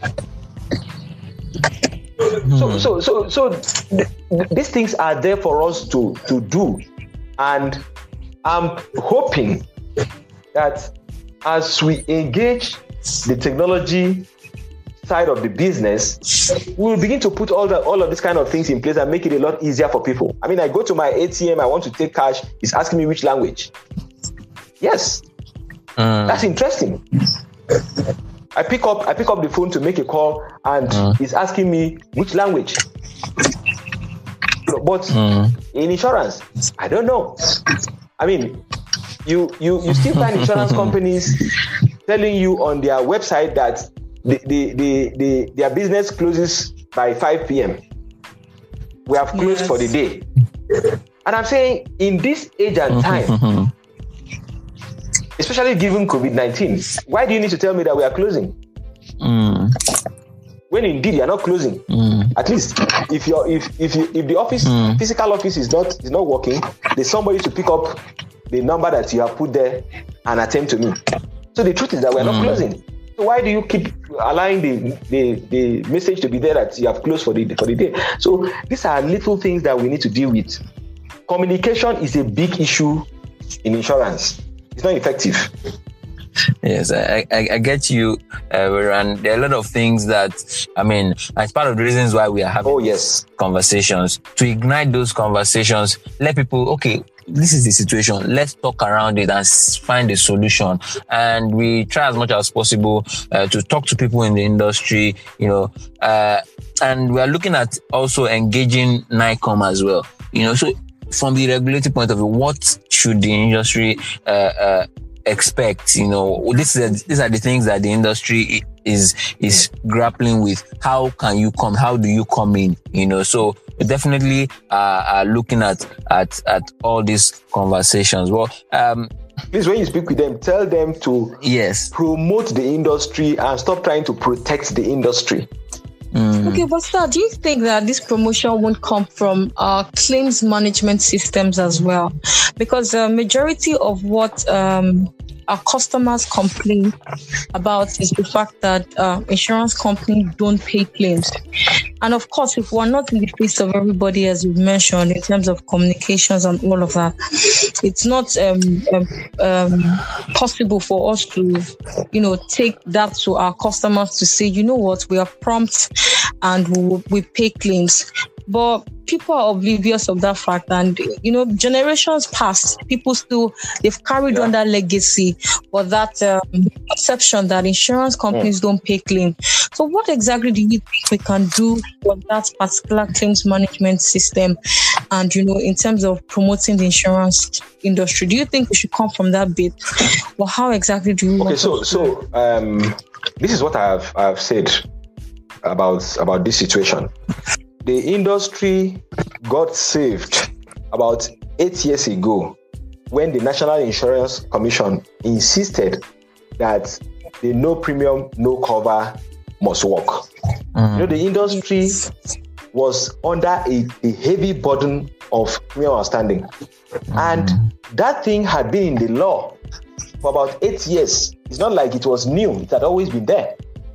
So these things are there for us to do. And I'm hoping that as we engage the technology side of the business, we'll begin to put all of these kind of things in place and make it a lot easier for people. I mean, I go to my ATM, I want to take cash, it's asking me which language. Yes, that's interesting. I pick up the phone to make a call, and it's asking me which language. But in insurance, I don't know. I mean, you still find insurance companies telling you on their website that their business closes by 5 p.m. We have closed for the day. And I'm saying, in this age and time, especially given COVID-19, why do you need to tell me that we are closing? When indeed you are not closing. At least if the office, physical office is not working, there's somebody to pick up the number that you have put there and attend to me. So the truth is that we are not closing. So why do you keep allowing the message to be there that you have closed for the day? So these are little things that we need to deal with. Communication is a big issue in insurance. It's not effective. Yes, I get you, and there are a lot of things that, I mean, as part of the reasons why we are having conversations, to ignite those conversations, let people, okay, this is the situation, let's talk around it and find a solution. And we try as much as possible to talk to people in the industry, and we are looking at also engaging NICOM as well. So from the regulatory point of view, what should the industry expect? These are the things that the industry is grappling with. How do you come in? So we definitely are looking at all these conversations. Well, please, when you speak with them, tell them to promote the industry and stop trying to protect the industry. Okay, but sir, do you think that this promotion won't come from claims management systems as well? Because the majority of what our customers complain about is the fact that insurance companies don't pay claims. And of course, if we're not in the face of everybody, as you've mentioned, in terms of communications and all of that, it's not possible for us to, take that to our customers to say, you know what, we are prompt and we pay claims. But people are oblivious of that fact, and generations past, people they've carried on that legacy or that perception that insurance companies don't pay claims. So what exactly do you think we can do for that particular claims management system, and in terms of promoting the insurance industry? Do you think we should come from that bit, or how exactly do you? Okay, so this is what I have said about this situation. The industry got saved about 8 years ago when the National Insurance Commission insisted that the no premium, no cover must work. The industry was under a heavy burden of premium outstanding. And that thing had been in the law for about 8 years. It's not like it was new. It had always been there.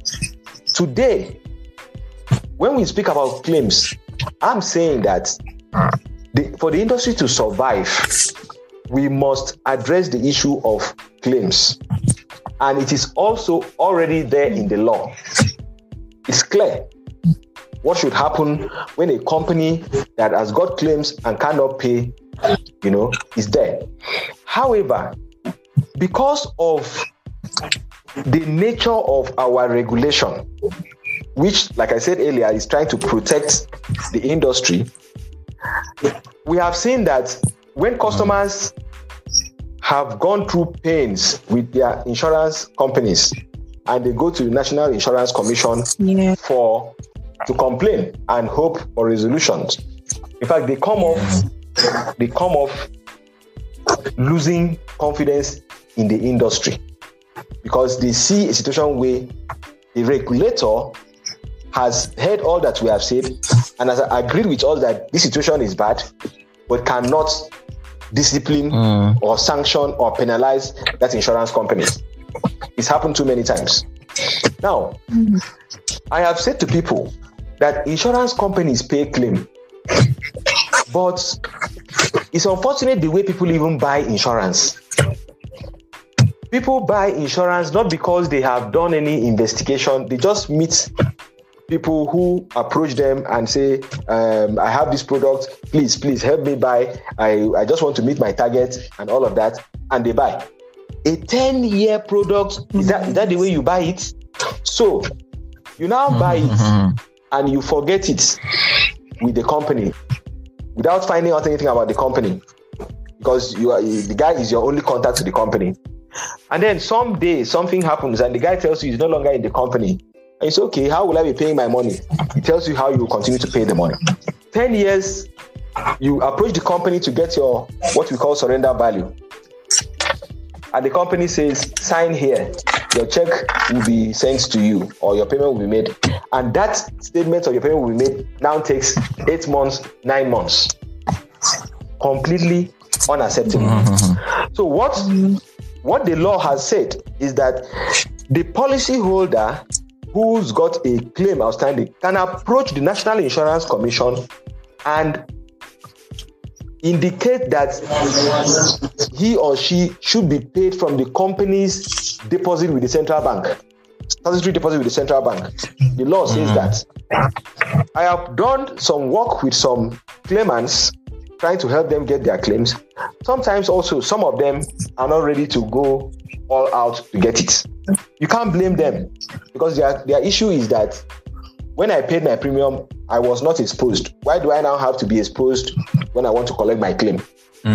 Today, when we speak about claims, I'm saying that for the industry to survive, we must address the issue of claims. And it is also already there in the law. It's clear what should happen when a company that has got claims and cannot pay, is there. However, because of the nature of our regulation, which, like I said earlier, is trying to protect the industry, we have seen that when customers have gone through pains with their insurance companies and they go to the National Insurance Commission to complain and hope for resolutions, in fact, they come off losing confidence in the industry because they see a situation where the regulator has heard all that we have said and has agreed with us that this situation is bad, but cannot discipline or sanction or penalize that insurance company. It's happened too many times. Now, I have said to people that insurance companies pay claim, but it's unfortunate the way people even buy insurance. People buy insurance not because they have done any investigation. They just meet people who approach them and say, I have this product, please help me buy. I just want to meet my target and all of that. And they buy. A 10-year product, is that the way you buy it? So you now buy it and you forget it with the company without finding out anything about the company because the guy is your only contact to the company. And then someday something happens and the guy tells you he's no longer in the company. And it's okay, how will I be paying my money? He tells you how you will continue to pay the money. 10 years, you approach the company to get your, what we call surrender value. And the company says, sign here. Your check will be sent to you or your payment will be made. And that statement of your payment will be made now takes 8 months, 9 months. Completely unacceptable. So what the law has said is that the policyholder who's got a claim outstanding can approach the National Insurance Commission and indicate that he or she should be paid from the company's deposit with the central bank, statutory deposit with the central bank. The law says that. I have done some work with some claimants, trying to help them get their claims. Sometimes also, some of them are not ready to go all out to get it. You can't blame them because their issue is that when I paid my premium, I was not exposed. Why do I now have to be exposed when I want to collect my claim?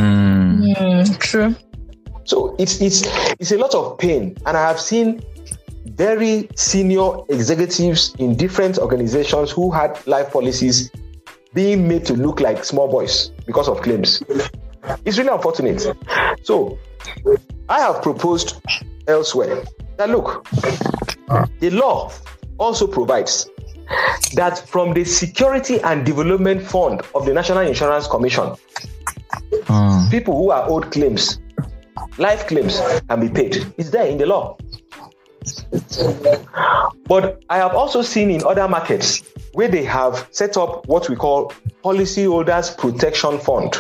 True. So it's a lot of pain. And I have seen very senior executives in different organizations who had life policies being made to look like small boys because of claims. It's really unfortunate. So I have proposed elsewhere that look, the law also provides that from the Security and Development Fund of the National Insurance Commission, people who are owed claims, life claims, can be paid. It's there in the law. But I have also seen in other markets where they have set up what we call Policyholders Protection Fund,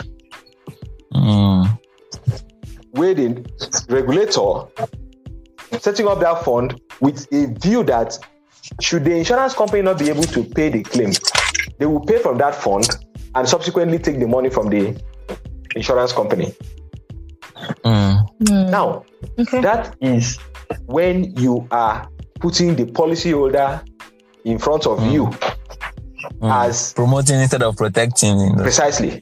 where the regulator setting up that fund with a view that should the insurance company not be able to pay the claim, they will pay from that fund and subsequently take the money from the insurance company. Now, that is when you are putting the policyholder in front of you as promoting instead of protecting. Precisely.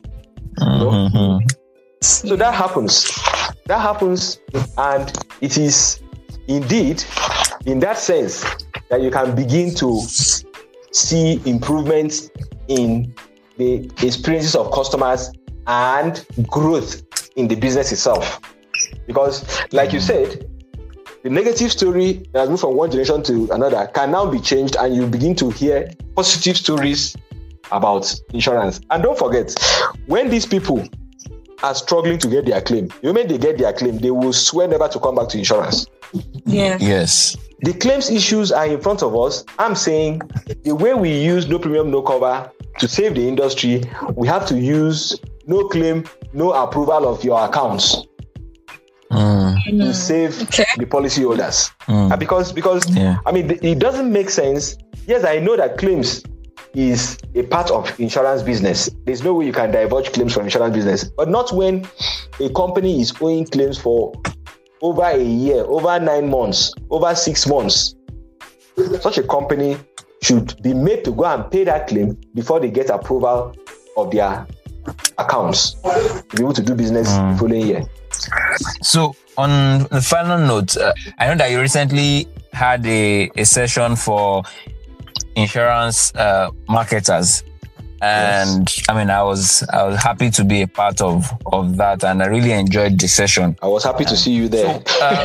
So that happens, and it is indeed in that sense that you can begin to see improvements in the experiences of customers and growth in the business itself. Because, like you said, the negative story that has moved from one generation to another can now be changed, and you begin to hear positive stories about insurance. And don't forget, when these people are struggling to get their claim, the moment they get their claim, they will swear never to come back to insurance. Yeah. Yes. The claims issues are in front of us. I'm saying the way we use no premium, no cover to save the industry, we have to use no claim, no approval of your accounts to save the policyholders. Because I mean, it doesn't make sense. Yes, I know that claims is a part of insurance business. There's no way you can divulge claims from insurance business, but not when a company is owing claims for over a year, over 9 months, over 6 months. Such a company should be made to go and pay that claim before they get approval of their accounts to be able to do business the following year. So, on the final note, I know that you recently had a session for insurance marketers, and yes. I mean, I was happy to be a part of that, and I really enjoyed the session. I was happy to see you there.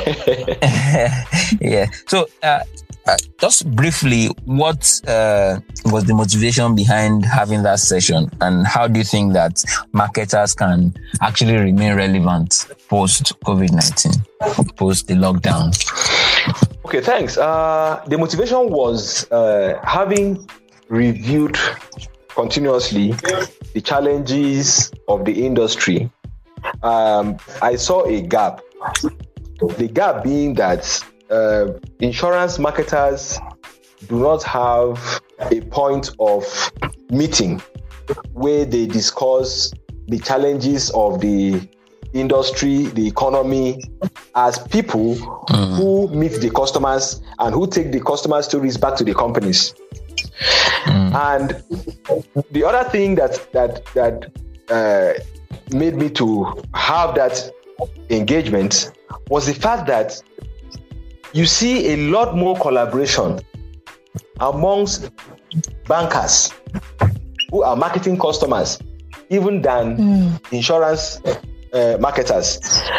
Yeah. So, just briefly, what was the motivation behind having that session, and how do you think that marketers can actually remain relevant post COVID-19, post the lockdown? Okay, thanks. The motivation was having reviewed continuously the challenges of the industry. I saw a gap. The gap being that insurance marketers do not have a point of meeting where they discuss the challenges of the industry, the economy, as people who meet the customers and who take the customer stories back to the companies. And the other thing that made me to have that engagement was the fact that you see a lot more collaboration amongst bankers who are marketing customers, even than insurance marketers.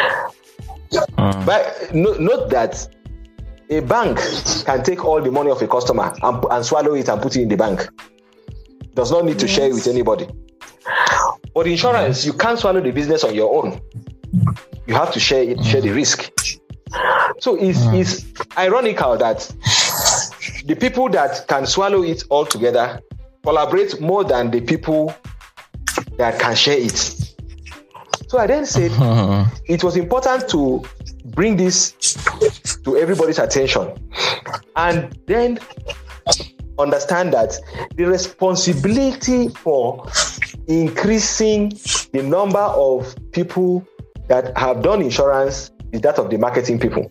But note that a bank can take all the money of a customer and swallow it and put it in the bank. Does not need to share it with anybody. But insurance, you can't swallow the business on your own. You have to share the risk. So it's ironical that the people that can swallow it all together collaborate more than the people that can share it. So I then said it was important to bring this to everybody's attention and then understand that the responsibility for increasing the number of people that have done insurance is that of the marketing people.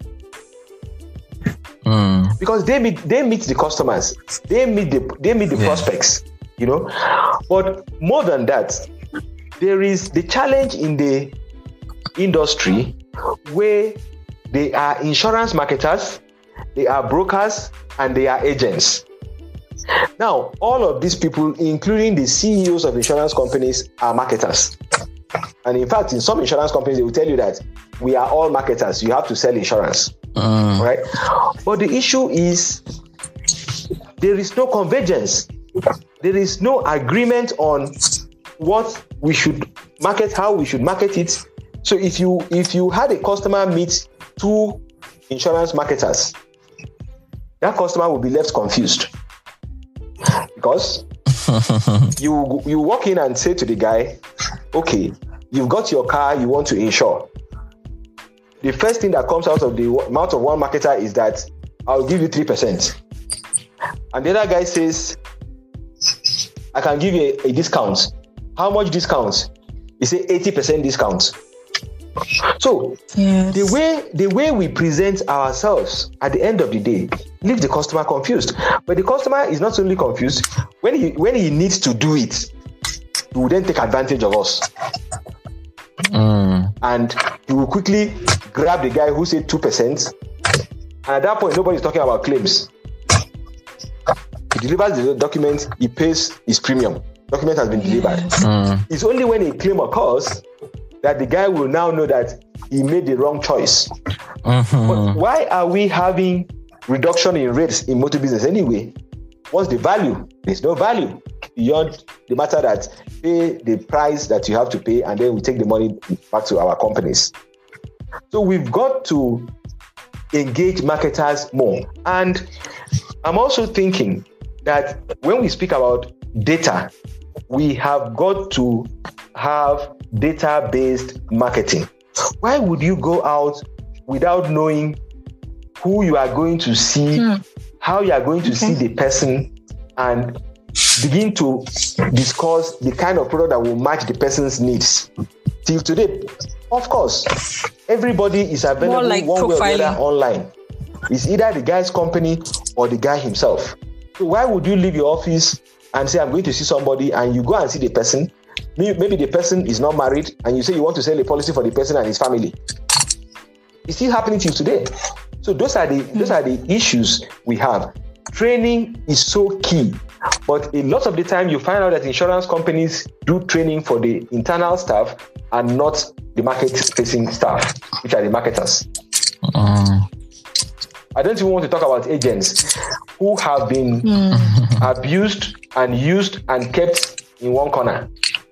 Because they meet the customers, they meet the prospects, you know. But more than that, there is the challenge in the industry where they are insurance marketers, they are brokers, and they are agents. Now, all of these people, including the CEOs of insurance companies, are marketers. And in fact, in some insurance companies, they will tell you that we are all marketers. You have to sell insurance, right? But the issue is there is no convergence. There is no agreement on what we should market, how we should market it. So if you had a customer meet two insurance marketers, that customer will be left confused because you walk in and say to the guy, okay, you've got your car, you want to insure. The first thing that comes out of the mouth of one marketer is that I'll give you 3%. And the other guy says, I can give you a discount. How much discount? He say 80% discount. So the way we present ourselves at the end of the day leaves the customer confused. But the customer is not only confused, when he needs to do it, he will then take advantage of us. And he will quickly grab the guy who said 2%. And at that point, nobody's talking about claims. He delivers the document, he pays his premium. Document has been delivered. It's only when a claim occurs that the guy will now know that he made the wrong choice. But why are we having reduction in rates in motor business anyway? What's the value? There's no value beyond the matter that pay the price that you have to pay, and then we take the money back to our companies. So we've got to engage marketers more. And I'm also thinking that when we speak about data, we have got to have data-based marketing. Why would you go out without knowing who you are going to see, how you are going to see the person, and begin to discuss the kind of product that will match the person's needs? Till today, of course, everybody is available one way or the other online. It's either the guy's company or the guy himself. So why would you leave your office and say, I'm going to see somebody, and you go and see the person? Maybe the person is not married, and you say you want to sell a policy for the person and his family. It's still happening till today. So those are the issues we have. Training is so key, but a lot of the time you find out that insurance companies do training for the internal staff and not the market-facing staff, which are the marketers. I don't even want to talk about agents who have been abused and used and kept in one corner.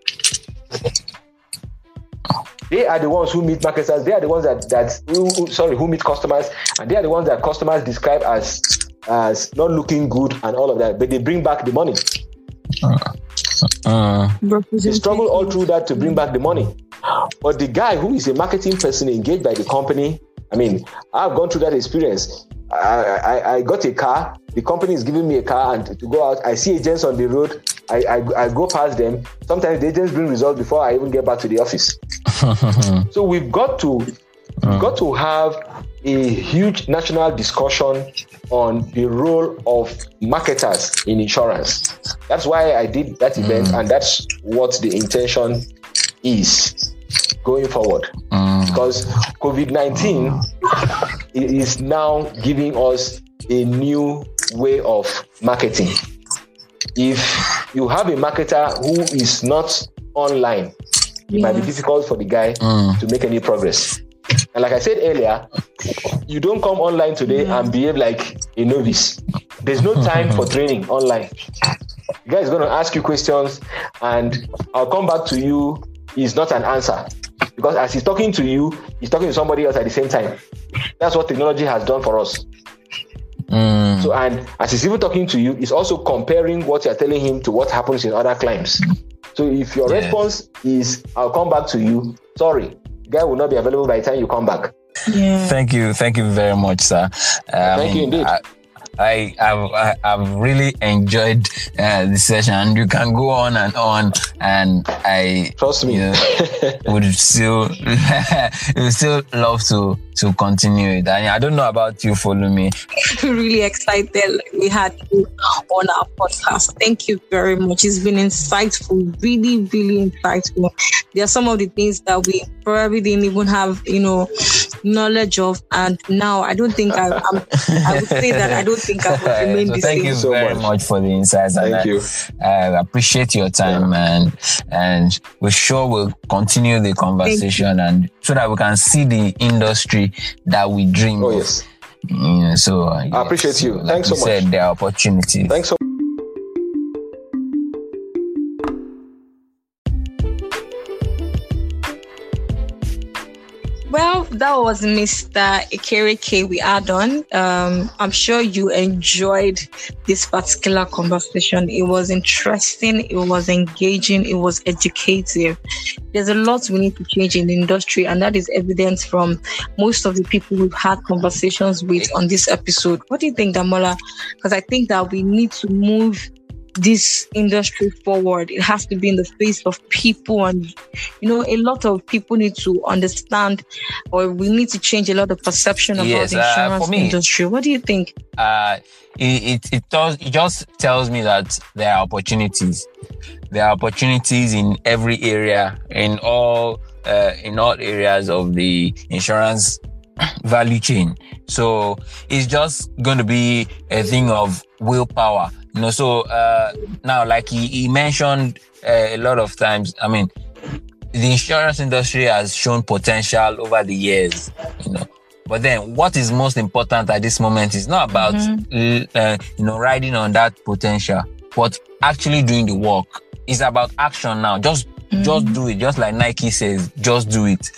They are the ones who meet marketers. They are the ones who meet customers, and they are the ones that customers describe as not looking good and all of that. But they bring back the money. They struggle all through that to bring back the money. But the guy who is a marketing person engaged by the company, I mean, I've gone through that experience. I got a car. The company is giving me a car, and to go out, I see agents on the road. I go past them. Sometimes the agents bring results before I even get back to the office. So we've got to have a huge national discussion on the role of marketers in insurance. That's why I did that event, and that's what the intention is going forward. Because COVID-19 is now giving us a new way of marketing. If you have a marketer who is not online, it might be difficult for the guy to make any progress. And like I said earlier, you don't come online today and behave like a novice. There's no time for training online. The guy is going to ask you questions, and I'll come back to you is not an answer. Because as he's talking to you, he's talking to somebody else at the same time. That's what technology has done for us. So, and as he's even talking to you, he's also comparing what you're telling him to what happens in other climes. So if your response is, I'll come back to you, sorry, the guy will not be available by the time you come back. Yeah. Thank you very much, sir. Thank you indeed. I've really enjoyed the session, and you can go on, and I trust me, would still love to continue it. And I don't know about you, Folumi. Really excited we had you on our podcast. Thank you very much. It's been insightful, really, really insightful. There are some of the things that we probably didn't even have, knowledge of, and now I don't think I would say that I don't think I would remain the same. Thank you so very much for the insights. Thank you. I appreciate your time, and we're sure we'll continue the conversation, and so that we can see the industry that we dream of. Yes. So I appreciate you. Like Thanks so much. Said, there are opportunities. Thanks so much. Well, that was Mr. Ekereke we had on. I'm sure you enjoyed this particular conversation. It was interesting, it was engaging, it was educative. There's a lot we need to change in the industry, and that is evident from most of the people we've had conversations with on this episode. What do you think, Damola? Because I think that we need to move this industry forward. It has to be in the face of people, and a lot of people need to understand, or we need to change a lot of perception about the insurance industry. What do you think? It just tells me that there are opportunities. There are opportunities in every area, in all areas of the insurance value chain. So it's just going to be a thing of willpower. So now, like he mentioned a lot of times, I mean, the insurance industry has shown potential over the years, But then what is most important at this moment is not about, riding on that potential, but actually doing the work. It's about action now. Just do it. Just like Nike says, just do it.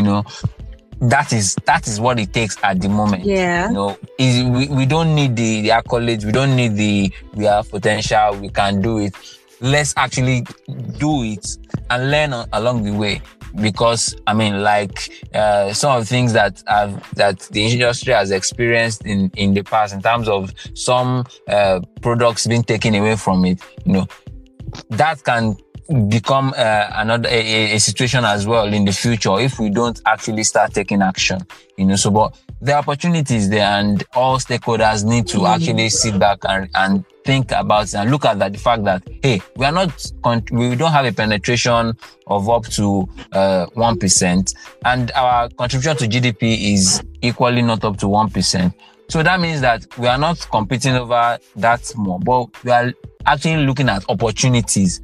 That is what it takes at the moment. Yeah. We don't need the accolades. We don't need we have potential. We can do it. Let's actually do it and learn along the way. Because some of the things that the industry has experienced in the past in terms of some products being taken away from it, that can become another situation as well in the future if we don't actually start taking action. But the opportunities there, and all stakeholders need to actually sit back and think about it and look at the fact that, hey, we don't have a penetration of up to 1%, and our contribution to GDP is equally not up to 1%. So that means that we are not competing over that more, but we are actually looking at opportunities.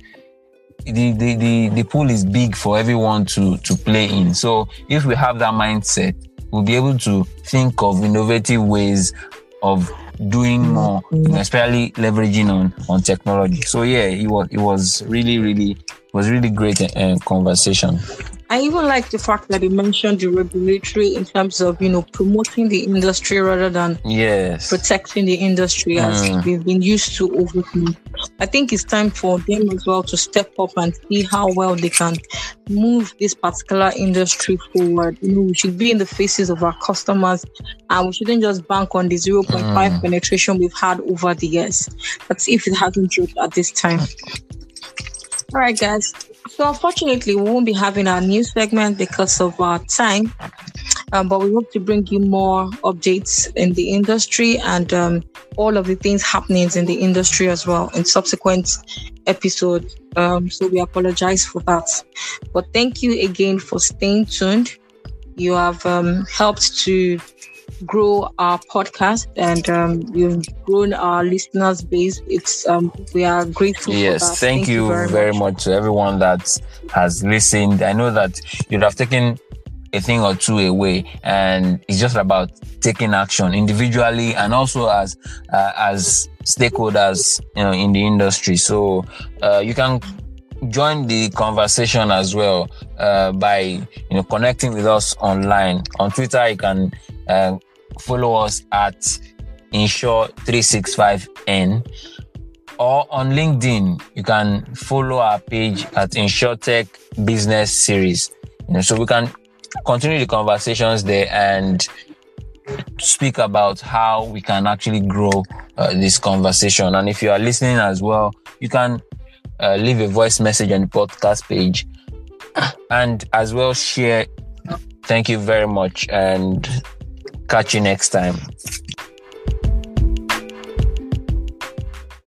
The pool is big for everyone to play in. So if we have that mindset, we'll be able to think of innovative ways of doing more, especially leveraging on technology. So yeah, it was really great conversation. I even like the fact that you mentioned the regulatory in terms of, promoting the industry rather than protecting the industry as we've been used to over time. I think it's time for them as well to step up and see how well they can move this particular industry forward. We should be in the faces of our customers, and we shouldn't just bank on the 0.5 penetration we've had over the years. That's if it hasn't dropped at this time. All right, guys. So unfortunately, we won't be having our news segment because of our time, but we hope to bring you more updates in the industry and all of the things happening in the industry as well in subsequent episodes. So we apologize for that. But thank you again for staying tuned. You have helped to grow our podcast, and you've grown our listeners base. We are grateful for that. Thank you very much to everyone that has listened. I know that you'd have taken a thing or two away, and it's just about taking action individually and also as stakeholders in the industry. So you can join the conversation as well by connecting with us online. On Twitter, you can follow us at Insure365N, or on LinkedIn, you can follow our page at InsurTech Business Series. So we can continue the conversations there and speak about how we can actually grow this conversation. And if you are listening as well, you can leave a voice message on the podcast page and as well share. Thank you very much, and catch you next time.